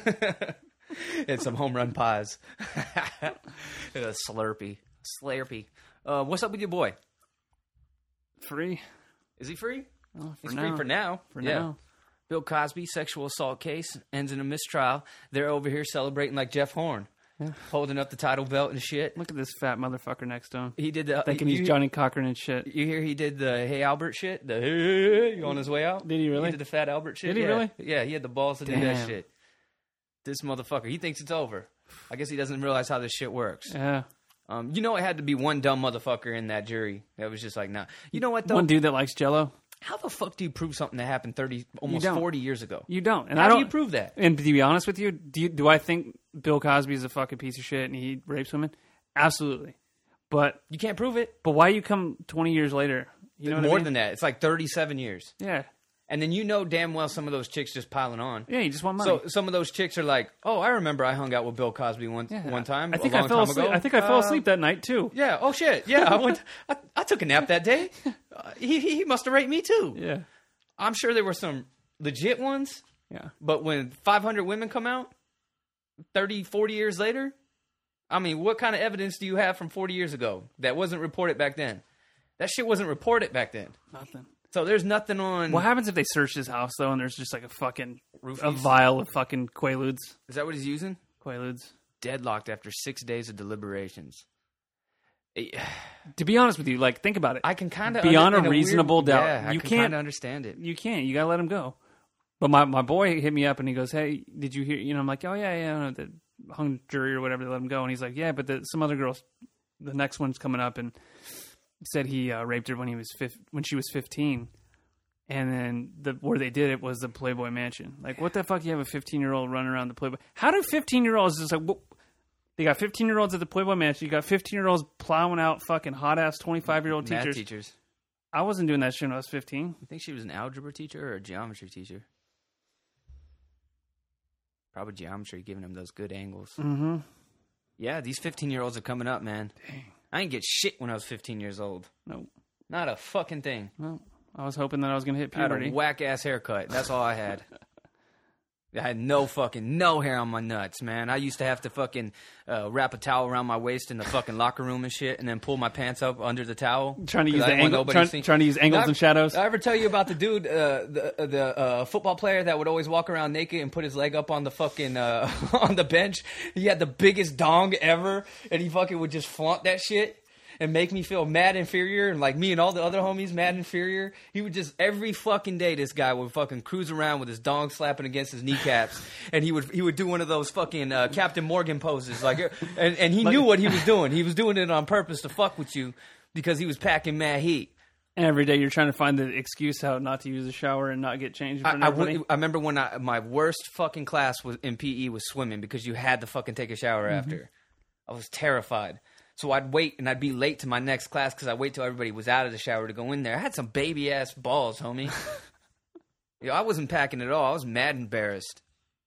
And some home run pies. A Slurpee. Slurpee. Uh, what's up with your boy? Free. Is he free? Oh, for He's now. free for now. For yeah. now. Bill Cosby sexual assault case ends in a mistrial. They're over here celebrating like Jeff Horn, Yeah. holding up the title belt and shit. Look at this fat motherfucker next to him. He did the Thinking you, he's Johnny Cochran and shit. You hear he did the Hey Albert shit? The hey, hey on his way out? Did he really? He did the Fat Albert shit? Did he yeah. really? Yeah, he had the balls to do that Damn. shit. This motherfucker, he thinks it's over. I guess he doesn't realize how this shit works. Yeah. Um, you know it had to be one dumb motherfucker in that jury that was just like, nah. You know what, though? One dude that likes Jello. How the fuck do you prove something that happened thirty, almost don't. forty years ago? You don't. And How I do don't you prove that? And to be honest with you, do you, do I think Bill Cosby is a fucking piece of shit and he rapes women? Absolutely. But You can't prove it. but why you come twenty years later? You know what More I mean? than that. It's like thirty-seven years. Yeah. And then you know damn well some of those chicks just piling on. Yeah, you just want money. So some of those chicks are like, oh, I remember I hung out with Bill Cosby one yeah. one time. I think a long I fell time asleep. ago. I think I fell Uh, asleep that night too. Yeah. Oh shit. Yeah. I went. I, I took a nap that day. Uh, he he he must have raped me too. Yeah. I'm sure there were some legit ones, Yeah. but when five hundred women come out, thirty, forty years later, I mean, what kind of evidence do you have from forty years ago that wasn't reported back then? That shit wasn't reported back then. Nothing. So there's nothing on. What happens if they search his house though and there's just like a fucking Roofies? a vial of fucking Quaaludes? Is that what he's using? Quaaludes. Deadlocked after six days of deliberations. Eh, To be honest with you, like think about it. I can kind of Beyond a reasonable doubt, Yeah, you I can can't kind of understand it. You can't. You gotta let him go. But my, my boy hit me up and he goes, "Hey, did you hear?" You know, I'm like, "Oh yeah, yeah." The hung jury or whatever, they let him go, and he's like, "Yeah, but the, some other girls, the next one's coming up and said he uh, raped her when he was fif- when she was fifteen." And then the where they did it was the Playboy Mansion. Like, what the fuck? You have a fifteen year old running around the Playboy? How do fifteen year olds just like? Wh- they got fifteen year olds at the Playboy Mansion. You got fifteen year olds plowing out fucking hot ass twenty five year old Math teachers. teachers. I wasn't doing that shit when I was fifteen. You think she was an algebra teacher or a geometry teacher? Probably geometry, giving him those good angles. Mm-hmm. Yeah, these fifteen-year-olds are coming up, man. Dang. I didn't get shit when I was fifteen years old. Nope. Not a fucking thing. Well, I was hoping that I was gonna hit I had puberty. a whack-ass haircut. That's all I had. I had no fucking, no hair on my nuts, man. I used to have to fucking uh, wrap a towel around my waist in the fucking locker room and shit, and then pull my pants up under the towel. Trying to 'Cause use I the didn't want angle, nobody trying, to see. trying to use angles Did I- and shadows. Did I ever tell you about the dude, uh, the the uh, football player that would always walk around naked and put his leg up on the fucking uh, on the bench? He had the biggest dong ever, and he fucking would just flaunt that shit and make me feel mad inferior, and like me and all the other homies mad inferior. He would just every fucking day, this guy would fucking cruise around with his dong slapping against his kneecaps, and he would he would do one of those fucking uh, Captain Morgan poses, like, and and he knew what he was doing. He was doing it on purpose to fuck with you because he was packing mad heat. And every day you're trying to find the excuse how not to use a shower and not get changed in front I, I, of everybody. wouldn't- I remember when I, my worst fucking class was in P E was swimming because you had to fucking take a shower Mm-hmm. after. I was terrified. So I'd wait and I'd be late to my next class because I wait till everybody was out of the shower to go in there. I had some baby ass balls, homie. Yo, I wasn't packing at all. I was mad embarrassed.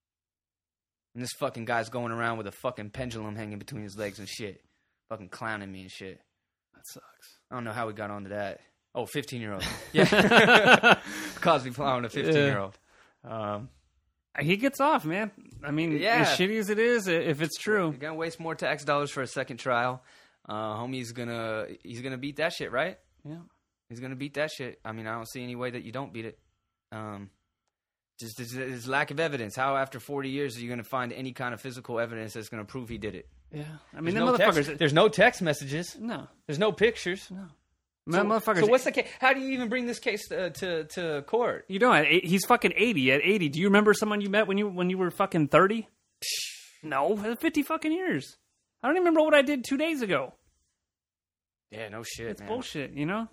And this fucking guy's going around with a fucking pendulum hanging between his legs and shit. Fucking clowning me and shit. That sucks. I don't know how we got onto that. Oh, fifteen-year-old. Yeah. Cosby plowing a fifteen-year-old. Um, He gets off, man. I mean, Yeah. as shitty as it is, i- if it's true. You're gonna waste more tax dollars for a second trial. Uh, homie's gonna he's gonna beat that shit, right? Yeah. He's gonna beat that shit. I mean, I don't see any way that you don't beat it. Um, just there's, there's lack of evidence. How after forty years are you gonna find any kind of physical evidence that's gonna prove he did it? Yeah. I mean, There's them no motherfuckers. text, there's no text messages. no. There's no pictures. No. So, Them motherfuckers. so what's the case? How do you even bring this case to to, to court? You know, at eight, he's fucking eighty. At eighty, do you remember someone you met when you when you were fucking thirty? No, fifty fucking years. I don't even remember what I did two days ago. Yeah, no shit, It's man. bullshit, you know?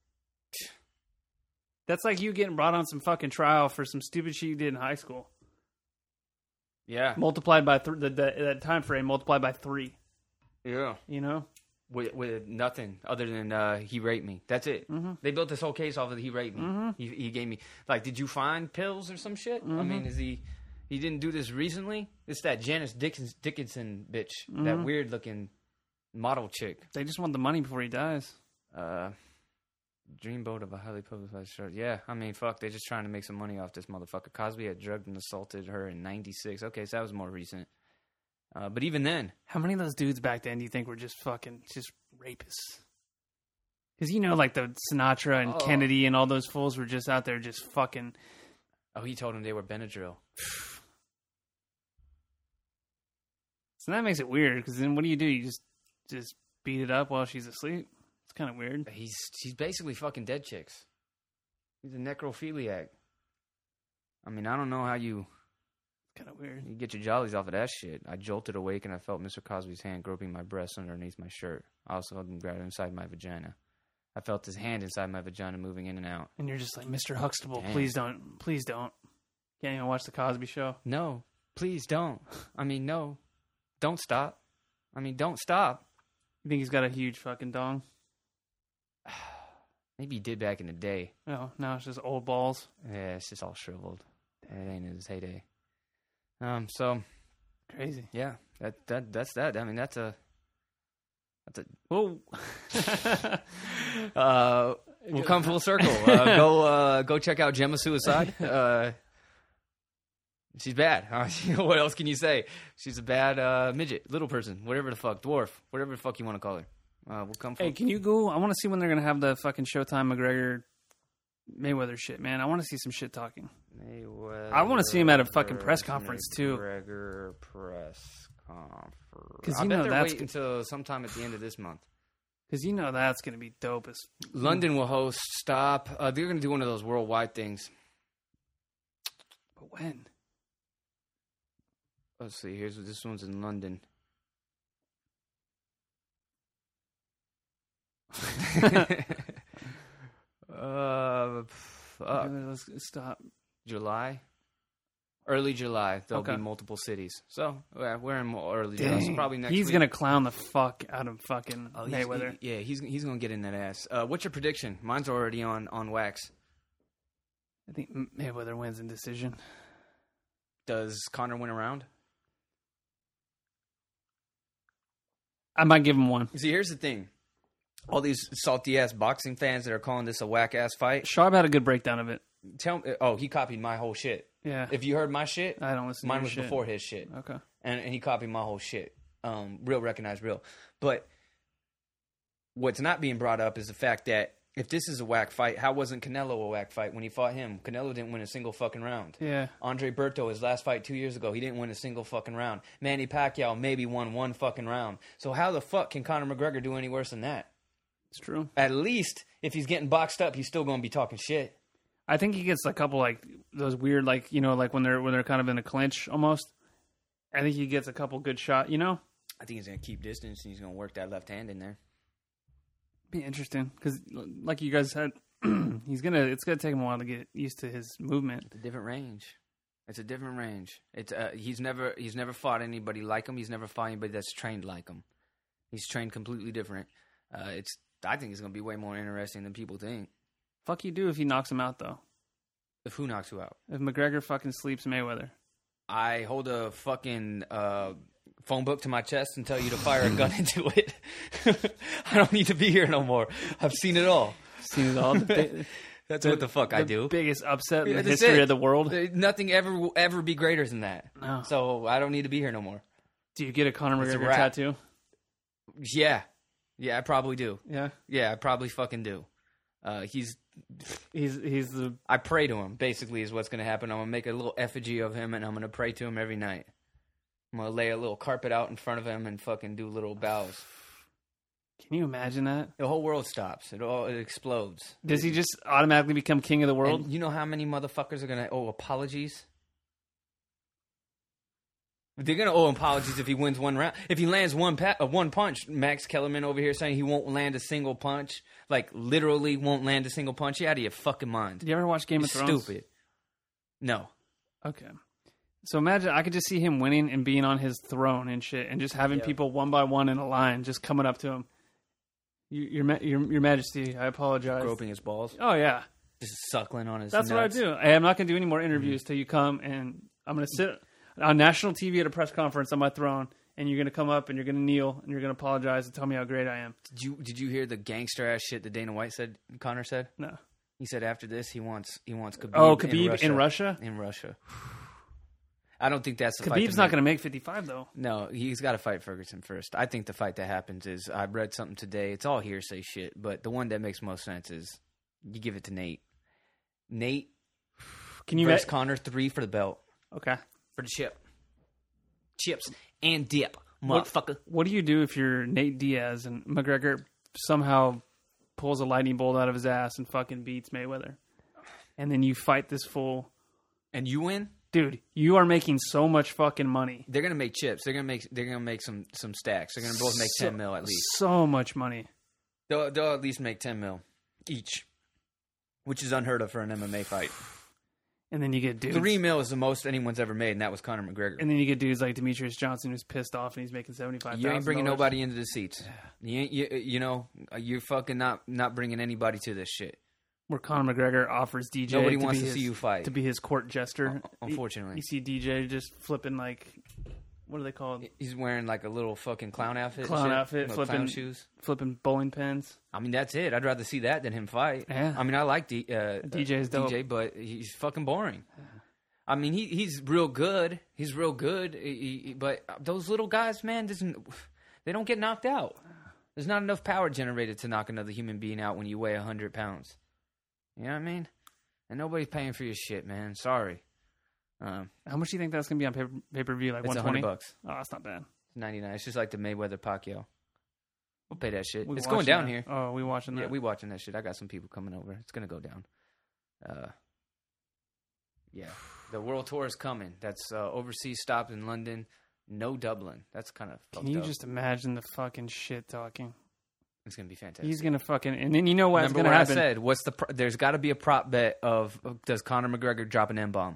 That's like you getting brought on some fucking trial for some stupid shit you did in high school. Yeah, Multiplied by th- the, the that time frame multiplied by three. yeah. You know, with, with nothing other than uh, he raped me. That's it. Mm-hmm. They built this whole case off of he raped me. Mm-hmm. He, he gave me like, did you find pills or some shit? Mm-hmm. I mean, is he? He didn't do this recently. It's that Janice Dickinson, Dickinson bitch, Mm-hmm. that weird looking model chick. They just want the money before he dies. Uh, dreamboat of a highly publicized shirt. Yeah, I mean, fuck. They're just trying to make some money off this motherfucker. Cosby had drugged and assaulted her in ninety-six. Okay, so that was more recent. Uh, but even then, How many of those dudes back then do you think were just fucking just rapists? Because you know, like the Sinatra and Oh. Kennedy and all those fools were just out there just fucking. oh, he told him they were Benadryl. So that makes it weird. Because then what do you do? You just just beat it up while she's asleep. It's kind of weird. He's he's basically fucking dead chicks. He's a necrophiliac. I mean, I don't know how you Kind of weird. you get your jollies off of that shit. I jolted awake and I felt Mister Cosby's hand groping my breast underneath my shirt. I also felt him grab inside my vagina. I felt his hand inside my vagina moving in and out. And you're just like, Mister Huxtable, Damn. please don't, please don't. Can't even watch the Cosby Show. No, please don't. I mean, no. Don't stop. I mean, don't stop. You think he's got a huge fucking dong? Maybe he did back in the day. No, now it's just old balls. Yeah, it's just all shriveled. It ain't in his heyday. Um, so Crazy. yeah, that that that's that. I mean, that's a that's a Whoa. uh, we'll come full circle. Uh, go uh, go check out Gemma Suicide. Uh, she's bad. Uh, what else can you say? She's a bad uh, midget, little person, whatever the fuck, dwarf, whatever the fuck you want to call her. Uh, we'll come. Full Hey, can you go? I want to see when they're going to have the fucking Showtime McGregor Mayweather shit, man. I want to see some shit talking. Mayweather I wanna see him at a fucking press conference, too. McGregor press conference. 'Cause I you bet know they're that's waiting until sometime at the end of this month. Because you know that's going to be dope as. London will host. Stop. Uh, they're going to do one of those worldwide things. But when? Let's see. Here's this one's in London. uh, fuck. Let's stop. July, early July. There'll Okay. be multiple cities. So yeah, we're in more early July. So Dang. probably next. He's week. going to clown the fuck out of fucking Oh, he's- Mayweather. he- yeah, he's he's gonna get in that ass. Uh, what's your prediction? Mine's already on on wax. I think Mayweather wins in decision. Does Conor win a round? I might give him one. See, here's the thing. All these salty ass boxing fans that are calling this a whack ass fight. Sharp had a good breakdown of it. Tell me. Oh, he copied my whole shit. Yeah. If you heard my shit, I don't listen to mine your was shit. before his shit. Okay. and, and he copied my whole shit. Um, real recognized real. But what's not being brought up is the fact that if this is a whack fight, how wasn't Canelo a whack fight when he fought him? Canelo didn't win a single fucking round. Yeah. Andre Berto, his last fight two years ago, he didn't win a single fucking round. Manny Pacquiao maybe won one fucking round. So how the fuck can Conor McGregor do any worse than that? It's true. At least if he's getting boxed up, he's still going to be talking shit. I think he gets a couple like those weird like you know like when they're when they're kind of in a clinch almost. I think he gets a couple good shot. You know, I think he's going to keep distance and he's going to work that left hand in there. be interesting because like you guys said, he's gonna it's gonna take him a while to get used to his movement. It's a different range. It's a different range. It's uh, he's never he's never fought anybody like him. He's never fought anybody that's trained like him. He's trained completely different. Uh, it's I think it's going to be way more interesting than people think. Fuck you do if he knocks him out though. If who knocks who out? If McGregor fucking sleeps Mayweather. I hold a fucking uh, phone book to my chest and tell you to fire a gun into it. I don't need to be here no more. I've seen it all. Seen it all. The bi- That's what the fuck I do. Biggest upset in Yeah, the that's history it. of the world. Uh, Nothing ever will ever be greater than that. No. So I don't need to be here no more. Do you get a Conor It's a McGregor wrap. tattoo? Yeah. Yeah, I probably do. Yeah. Yeah, I probably fucking do. Uh, he's. He's he's the I pray to him. Basically, is what's gonna happen. I'm gonna make a little effigy of him, and I'm gonna pray to him every night. I'm gonna lay a little carpet out in front of him and fucking do little bows. Can you imagine that? The whole world stops. It all it explodes. Does he just automatically become king of the world? And you know how many motherfuckers are gonna owe apologies? They're gonna owe apologies if he wins one round. If he lands one pa- uh, one punch, Max Kellerman over here saying he won't land a single punch, like literally won't land a single punch. You out of your fucking mind? Did you ever watch Game You're of Thrones? stupid. No. Okay. So imagine I could just see him winning and being on his throne and shit, and just having Yeah. people one by one in a line just coming up to him, You, your, Ma- your Your Majesty, I apologize. Groping his balls, Oh yeah, just suckling on his. that's nuts. what I do. Hey, I'm not going to do any more interviews till you come, and I'm going to sit on national T V at a press conference on my throne, and you're going to come up and you're going to kneel and you're going to apologize and tell me how great I am. Did you Did you hear the gangster ass shit that Dana White said? Connor said. No. He said after this he wants he wants Khabib. Oh, Khabib in Russia. in Russia? In Russia. I don't think that's the fight. Khabib's to not make. going to make fifty-five though. No, he's got to fight Ferguson first. I think the fight that happens is I read something today. It's all hearsay shit, but the one that makes most sense is you give it to Nate. Nate Can you versus ma- Connor three for the belt Okay. for the chip, chips and dip, What- motherfucker. What do you do if you're Nate Diaz and McGregor somehow pulls a lightning bolt out of his ass and fucking beats Mayweather, and then you fight this fool? And you win. Dude, you are making so much fucking money. They're gonna make chips. They're gonna make. They're gonna make some some stacks. They're gonna both make So- ten mil at least. So much money. They'll they'll at least make ten mil each, which is unheard of for an M M A fight. And then you get dudes. Three mil is the most anyone's ever made, and that was Conor McGregor. And then you get dudes like Demetrius Johnson who's pissed off and he's making seventy-five thousand. You ain't bringing nobody into the seats. You ain't. You, you know. You're fucking not not bringing anybody to this shit. Where Conor McGregor offers D J Nobody to wants be to his, see you fight. to be his court jester. Un- unfortunately. you, you see D J just flipping like, what are they called? He's wearing like a little fucking clown outfit. and Clown shit. outfit, No, flipping clown shoes. flipping bowling pins. I mean, that's it. I'd rather see that than him fight. Yeah. I mean, I like D, uh, D J's uh, dope. D J, but he's fucking boring. I mean, he he's real good. He's real good. He, he, but those little guys, man, doesn't they don't get knocked out. There's not enough power generated to knock another human being out when you weigh a hundred pounds. You know what I mean? And nobody's paying for your shit, man. Sorry. Um, How much do you think that's gonna be on pay pay per view? Like it's one a twenty. hundred bucks. Oh, that's not bad. ninety-nine. It's just like the Mayweather Pacquiao. We'll pay that shit. We it's going watching down that. here. Oh, we watching that? Yeah, we watching that shit. I got some people coming over. It's gonna go down. Uh, yeah, the world tour is coming. That's uh, overseas stop in London. No Dublin. That's kind of. Can you just imagine the fucking shit talking? It's gonna be fantastic. He's gonna fucking, and then you know what's Remember gonna what happen. I said? What's the? Pro- There's got to be a prop bet of does Conor McGregor drop an M bomb?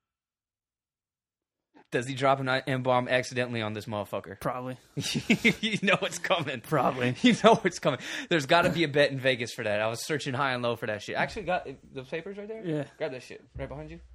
Does he drop an M bomb accidentally on this motherfucker? Probably. You know it's coming. Probably. You know it's coming. There's got to be a bet in Vegas for that. I was searching high and low for that shit. I actually got the papers right there. Yeah. Grab that shit right behind you.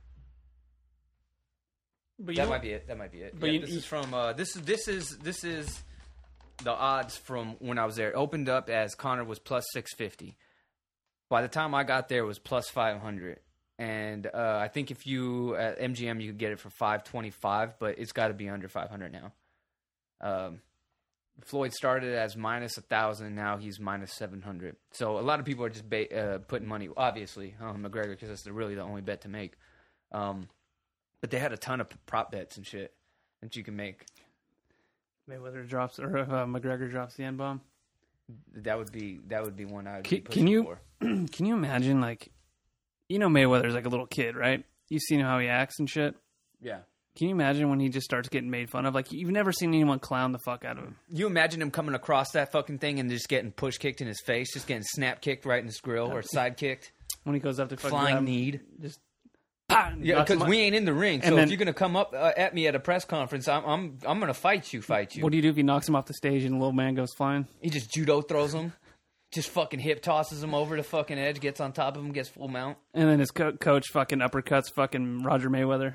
But you That know- might be it. That might be it. But Yeah, you- this is from. Uh, this is this is this is the odds from when I was there. It opened up as Conor was plus six fifty. By the time I got there, it was plus five hundred. And uh, I think if you at M G M you could get it for five twenty five, but it's got to be under five hundred now. Um, Floyd started as minus a thousand, now he's minus seven hundred. So a lot of people are just ba- uh, putting money, obviously, on McGregor because that's the, really the only bet to make. Um, but they had a ton of prop bets and shit that you can make. Mayweather drops or if uh, McGregor drops the N bomb. That would be that would be one I would Can, be pushing can you for. can you imagine, like, you know Mayweather's like a little kid, right? You've seen how he acts and shit. Yeah. Can you imagine when he just starts getting made fun of? Like, you've never seen anyone clown the fuck out of him. You imagine him coming across that fucking thing and just getting push kicked in his face, just getting snap kicked right in his grill or side kicked, When he goes up to fucking grab flying him, need. just pah, Yeah, knocks him because out. we ain't in the ring. So And then- if you're gonna come up uh, at me at a press conference, I'm I'm I'm gonna fight you, fight you. What do you do if he knocks him off the stage and the little man goes flying? He just judo throws him, just fucking hip tosses him over the fucking edge, gets on top of him, gets full mount. And then his co- coach fucking uppercuts fucking Roger Mayweather.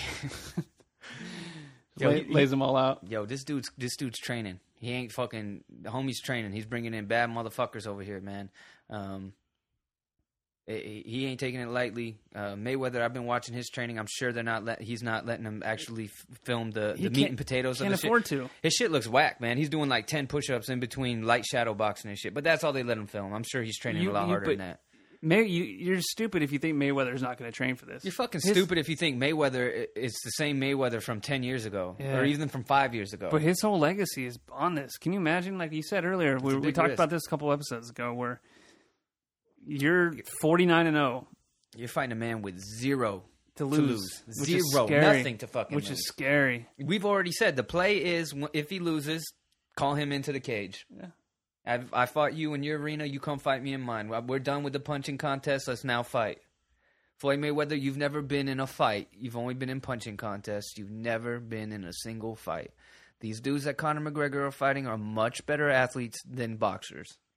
Yo, Lay, you- lays them all out. Yo, this dude's this dude's training. He ain't fucking the homie's training. He's bringing in bad motherfuckers over here, man. Um, he he ain't taking it lightly. Uh, Mayweather, I've been watching his training. I'm sure they're not. Let, he's not letting him actually f- film the, He the meat can't- and potatoes. Can't of the afford shit. to. His shit looks whack, man. He's doing like ten push-ups in between light shadow boxing and shit. But that's all they let him film. I'm sure he's training You- a lot you- harder but- than that. May, you, you're stupid if you think Mayweather's not going to train for this. You're fucking His- stupid if you think Mayweather is the same Mayweather from ten years ago, Yeah. or even from five years ago. But his whole legacy is on this. Can you imagine? Like you said earlier, we, a we big talked risk. about this a couple episodes ago, where you're forty-nine and oh You're fighting a man with zero to to lose, lose. which Zero, is scary, nothing to fucking which lose. is scary. We've already said the play is w- if he loses, call him into the cage. Yeah. I've, I fought you in your arena. You come fight me in mine. We're done with the punching contest. Let's now fight. Floyd Mayweather, you've never been in a fight. You've only been in punching contests. You've never been in a single fight. These dudes that Conor McGregor are fighting are much better athletes than boxers.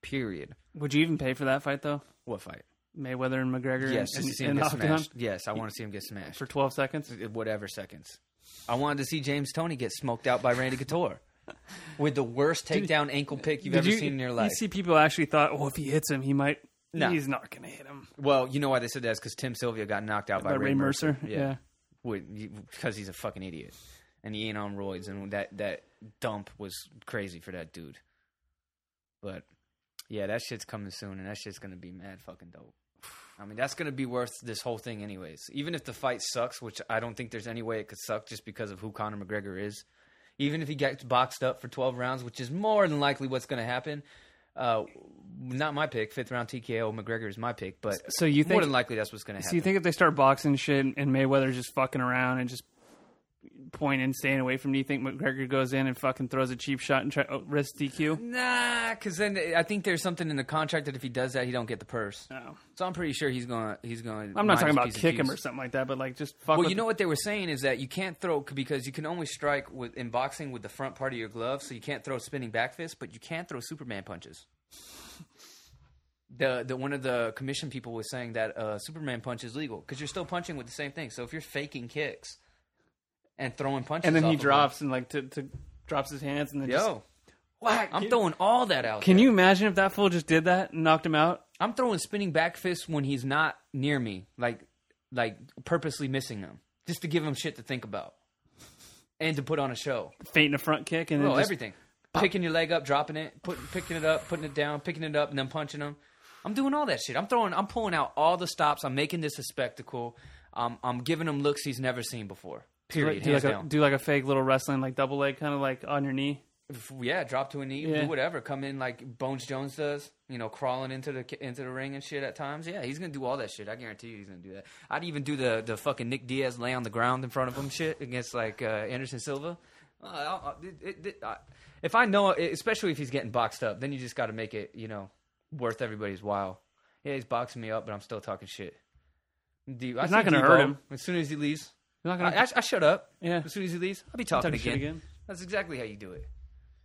Period. Would you even pay for that fight though? What fight? Mayweather and McGregor. Yes, and, to see him and get Octagon? smashed. Yes, I want to see him get smashed. For twelve seconds? Whatever seconds. I wanted to see James Toney get smoked out by Randy Couture with the worst takedown ankle pick you've Did ever you, seen in your life. You see people actually thought, oh, if he hits him, he might. No. He's not going to hit him. Well, you know why they said that is because Tim Sylvia got knocked out by, By Ray, Ray Mercer. Mercer, yeah. Because he's a fucking idiot. And he ain't on roids. And that, that dump was crazy for that dude. But, yeah, that shit's coming soon. And that shit's going to be mad fucking dope. I mean, that's going to be worth this whole thing anyways. Even if the fight sucks, which I don't think there's any way it could suck just because of who Conor McGregor is. Even if he gets boxed up for twelve rounds, which is more than likely what's going to happen. Uh, not my pick. Fifth round T K O. McGregor is my pick. But so you think, more than likely that's what's going to happen. So you think if they start boxing shit and Mayweather's just fucking around and just pointing, staying away from you, you think McGregor goes in and fucking throws a cheap shot and try, oh, risks D Q? Nah, because then I think there's something in the contract that if he does that, he don't get the purse. Oh. So I'm pretty sure he's going. He's going. I'm not talking about kick him or something like that, but like just fuck. Well, with you know what they were saying is that you can't throw because you can only strike with in boxing with the front part of your glove, so you can't throw spinning back fist, but you can throw Superman punches. The the one of the commission people was saying that uh, Superman punch is legal because you're still punching with the same thing. So if you're faking kicks and throwing punches, and then off he of drops him, and like to, to drops his hands and then yo, just whack. I'm throwing all that out. Can there. you imagine if that fool just did that and knocked him out? I'm throwing spinning back fists when he's not near me, like like purposely missing them, just to give him shit to think about and to put on a show. Feinting a front kick and Bro, then just, everything. Picking your leg up, dropping it, put, picking it up, putting it down, picking it up, and then punching them. I'm doing all that shit. I'm throwing. I'm pulling out all the stops. I'm making this a spectacle. Um, I'm giving him looks he's never seen before. Period. do hands like, a, down. do like a fake little wrestling, like double leg, kind of like on your knee. If- yeah, drop to a knee, Yeah. do whatever. Come in like Bones Jones does. You know, crawling into the into the ring and shit at times. Yeah, he's gonna do all that shit. I guarantee you, he's gonna do that. I'd even do the the fucking Nick Diaz lay on the ground in front of him shit against like uh, Anderson Silva. Uh, I'll, I'll, it, it, it, I, if I know, especially if he's getting boxed up, then you just got to make it, you know, worth everybody's while. Yeah, he's boxing me up, but I'm still talking shit. D- I It's not see gonna Devo, hurt him. as soon as he leaves. You're not gonna. I, I, I shut up. Yeah. As soon as he leaves, I'll be talking, Talking shit again. again. That's exactly how you do it.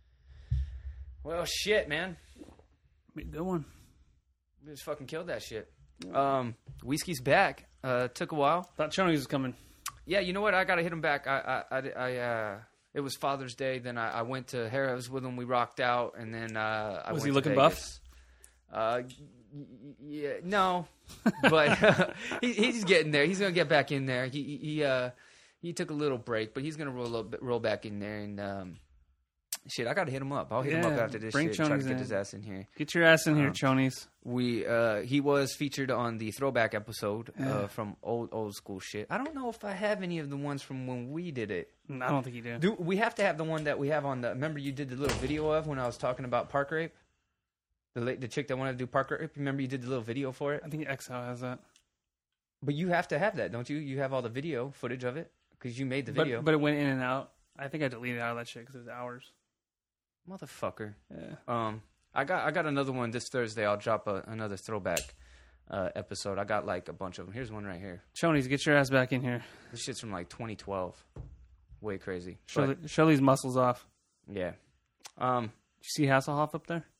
Well, shit, man. Be a good one. We just fucking killed that shit. Um, Whiskey's back. Uh, took a while. Thought Chonies was coming. Yeah, you know what? I gotta hit him back. I, I, I, I uh, it was Father's Day. Then I, I went to Harrah's with him. We rocked out, and then uh, I Was went he to looking Vegas. Uh, y- y- yeah, no, but he, he's getting there. He's gonna get back in there. He, he, uh, he took a little break, but he's gonna roll up, roll back in there. And um, shit, I gotta hit him up. I'll hit him up Yeah, after this bring shit. Try to Chonies get in. his ass in here. Get your ass in here, Um, Chonies. We uh, he was featured on the throwback episode uh, from old old school shit. I don't know if I have any of the ones from when we did it. I don't think you do. Do we have to have the one that we have on the? Remember you did the little video of when I was talking about park rape. The la- the chick that wanted to do park rape. Remember you did the little video for it. I think X O has that. But you have to have that, don't you? You have all the video footage of it because you made the But, video. but it went in and out. I think I deleted out of that shit because it was hours. Motherfucker. Yeah. Um, I got I got another one this Thursday. I'll drop a, another throwback uh, episode. I got like a bunch of them. Here's one right here. Chonies, get your ass back in here. This shit's from like twenty twelve. Way crazy. Show, But, the, show these muscles off. yeah. Um, Did you see Hasselhoff up there?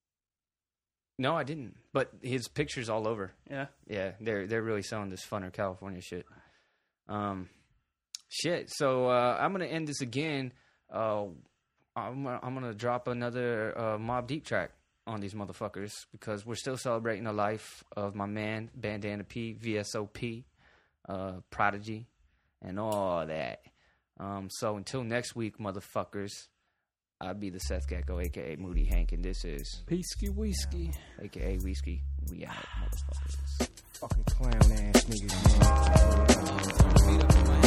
no, I didn't. But his picture's all over. Yeah. Yeah, they're they're really selling this Funner California shit. Um, shit. So uh, I'm gonna end this again. Uh, I'm gonna, I'm gonna drop another uh, Mobb Deep track on these motherfuckers because we're still celebrating the life of my man Bandana P, V S O P, uh, Prodigy, and all that. Um, so until next week, motherfuckers. I'll be the Seth Gecko, a k a. Moody Hank, and this is Peasky Whiskey. a k a. Whiskey. We out, motherfuckers. Fucking clown ass niggas, man.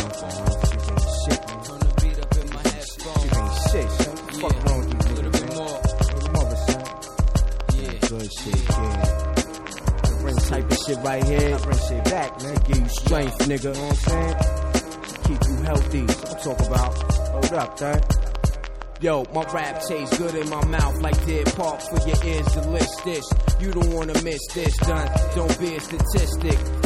Shit, man. Turn the beat up in my headphones. Shit ain't shit, son. What the fuck wrong with these A little niggas, bit man? more. Hey, mother, son. Yeah. Good shit, kid. Bring type of shit right here. I bring shit back, man. Give you strength, nigga. You know what I'm saying? Keep you healthy. So I'm talking about. Hold up, dog. Yo, my rap tastes good in my mouth like Deer Park for your ears to list this. You don't wanna miss this, done. Don't be a statistic.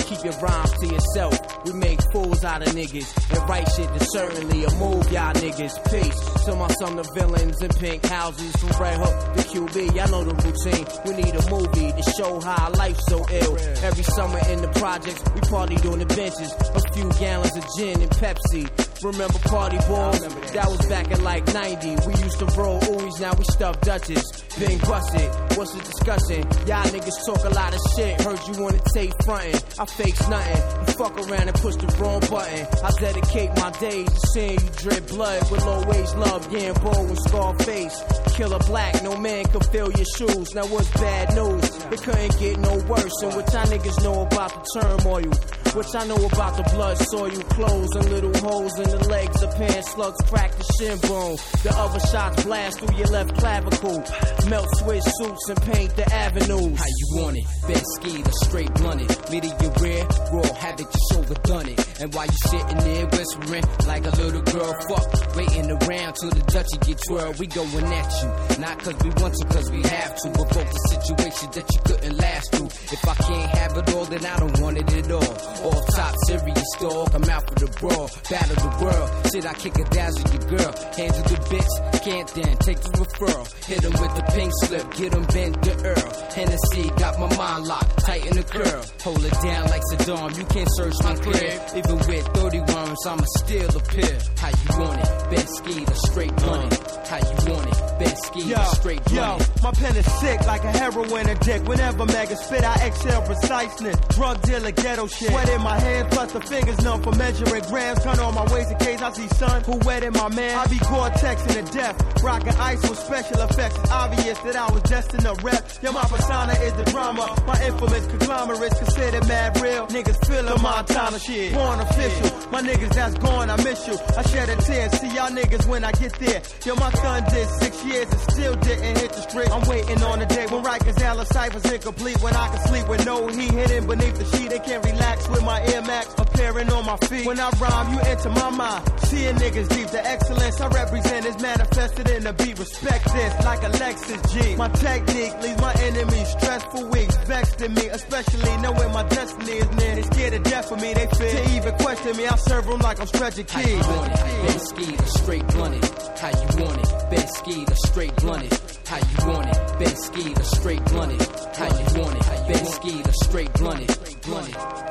keep your rhymes to yourself. We make fools out of niggas and write shit that's certainly a move, y'all niggas. Peace to my son, the villains in pink houses. From Red Hook to Q B, y'all know the routine. We need a movie to show how life's so ill. Every summer in the projects, we partied on the benches. A few gallons of gin and Pepsi. Remember party balls? That was back in like ninety. We used to roll ooies, now we stuff Dutches. Being busted, what's the discussion? Y'all niggas talk a lot of shit. Heard you wanna take frontin'. I fakes nothing. You fuck around and push the wrong button. I dedicate my days to seeing you drip blood with low wage love. Yeah, Bo and Scarface. Killer Black, no man could fill your shoes. Now what's bad news? It couldn't get no worse. And what y'all niggas know about the turmoil? What y'all know about the blood, soil, clothes, and little holes in the legs of pants, slugs crack the shin bone. The other shots blast through your left clavicle. Melt switch suits and paint the avenues. How you want it? Best ski, the straight blunted. Middle your rear, raw havoc, just overdone it. And while you sitting there whispering like a little girl, fuck, waiting around till the Dutchie get twirled. We going at you, not cause we want to, cause we have to. Provoke a situation that you couldn't last through. If I can't have it all, then I don't want it at all. All top serious dog, I'm out for the brawl. Battle the world, shit, I kick a dazzle your girl. Handle the bitch, can't then take the referral. Hit him with the pink slip, get him bent to Earl. Hennessy got my mind locked, tighten the curl. Hold it down like Saddam, you can't search my crib. Even with thirty worms, I'ma still appear. How you want it? Best ski, the straight money. How you want it? Best ski, yo, the straight money. Yo, my pen is sick like a heroin addict. Whenever mega spit, I exhale preciseness. Drug dealer, ghetto shit. Wet in my hands, plus the fingers numb for measuring grams. Turn on my waist in case I see sun. Who wet in my man? I be Gore-Tex in the death. Rockin' ice with special effects. It's obvious that I was destined to rep. Yo, my persona is the drama. My infamous conglomerates considered mad real. Niggas feel the Montana shit. Born official. My niggas that's gone, I miss you. I shed a tear. See y'all niggas when I get there. Yo, my son did six years and still didn't hit the street. I'm waiting on the day when Rikers Alley ciphers incomplete. When I can sleep with no heat hidden beneath the sheet. They can't relax with my Air Max appearing on my feet. When I rhyme, you enter my mind. Seeing niggas deep, the excellence I represent is manifested in the beat. Respect this like a Lexus G. My technique leaves my enemies stressed for weeks, vexed in me, especially knowing my destiny is near. They scared to death for me, they fear to even question me. I serve them like I'm stretching keys. How you want it? Best ski, the straight blunted. How you want it? Best ski, the straight blunted. How you want it? Best ski, the straight blunted. How you want it? Best ski, the straight blunted. Blunted.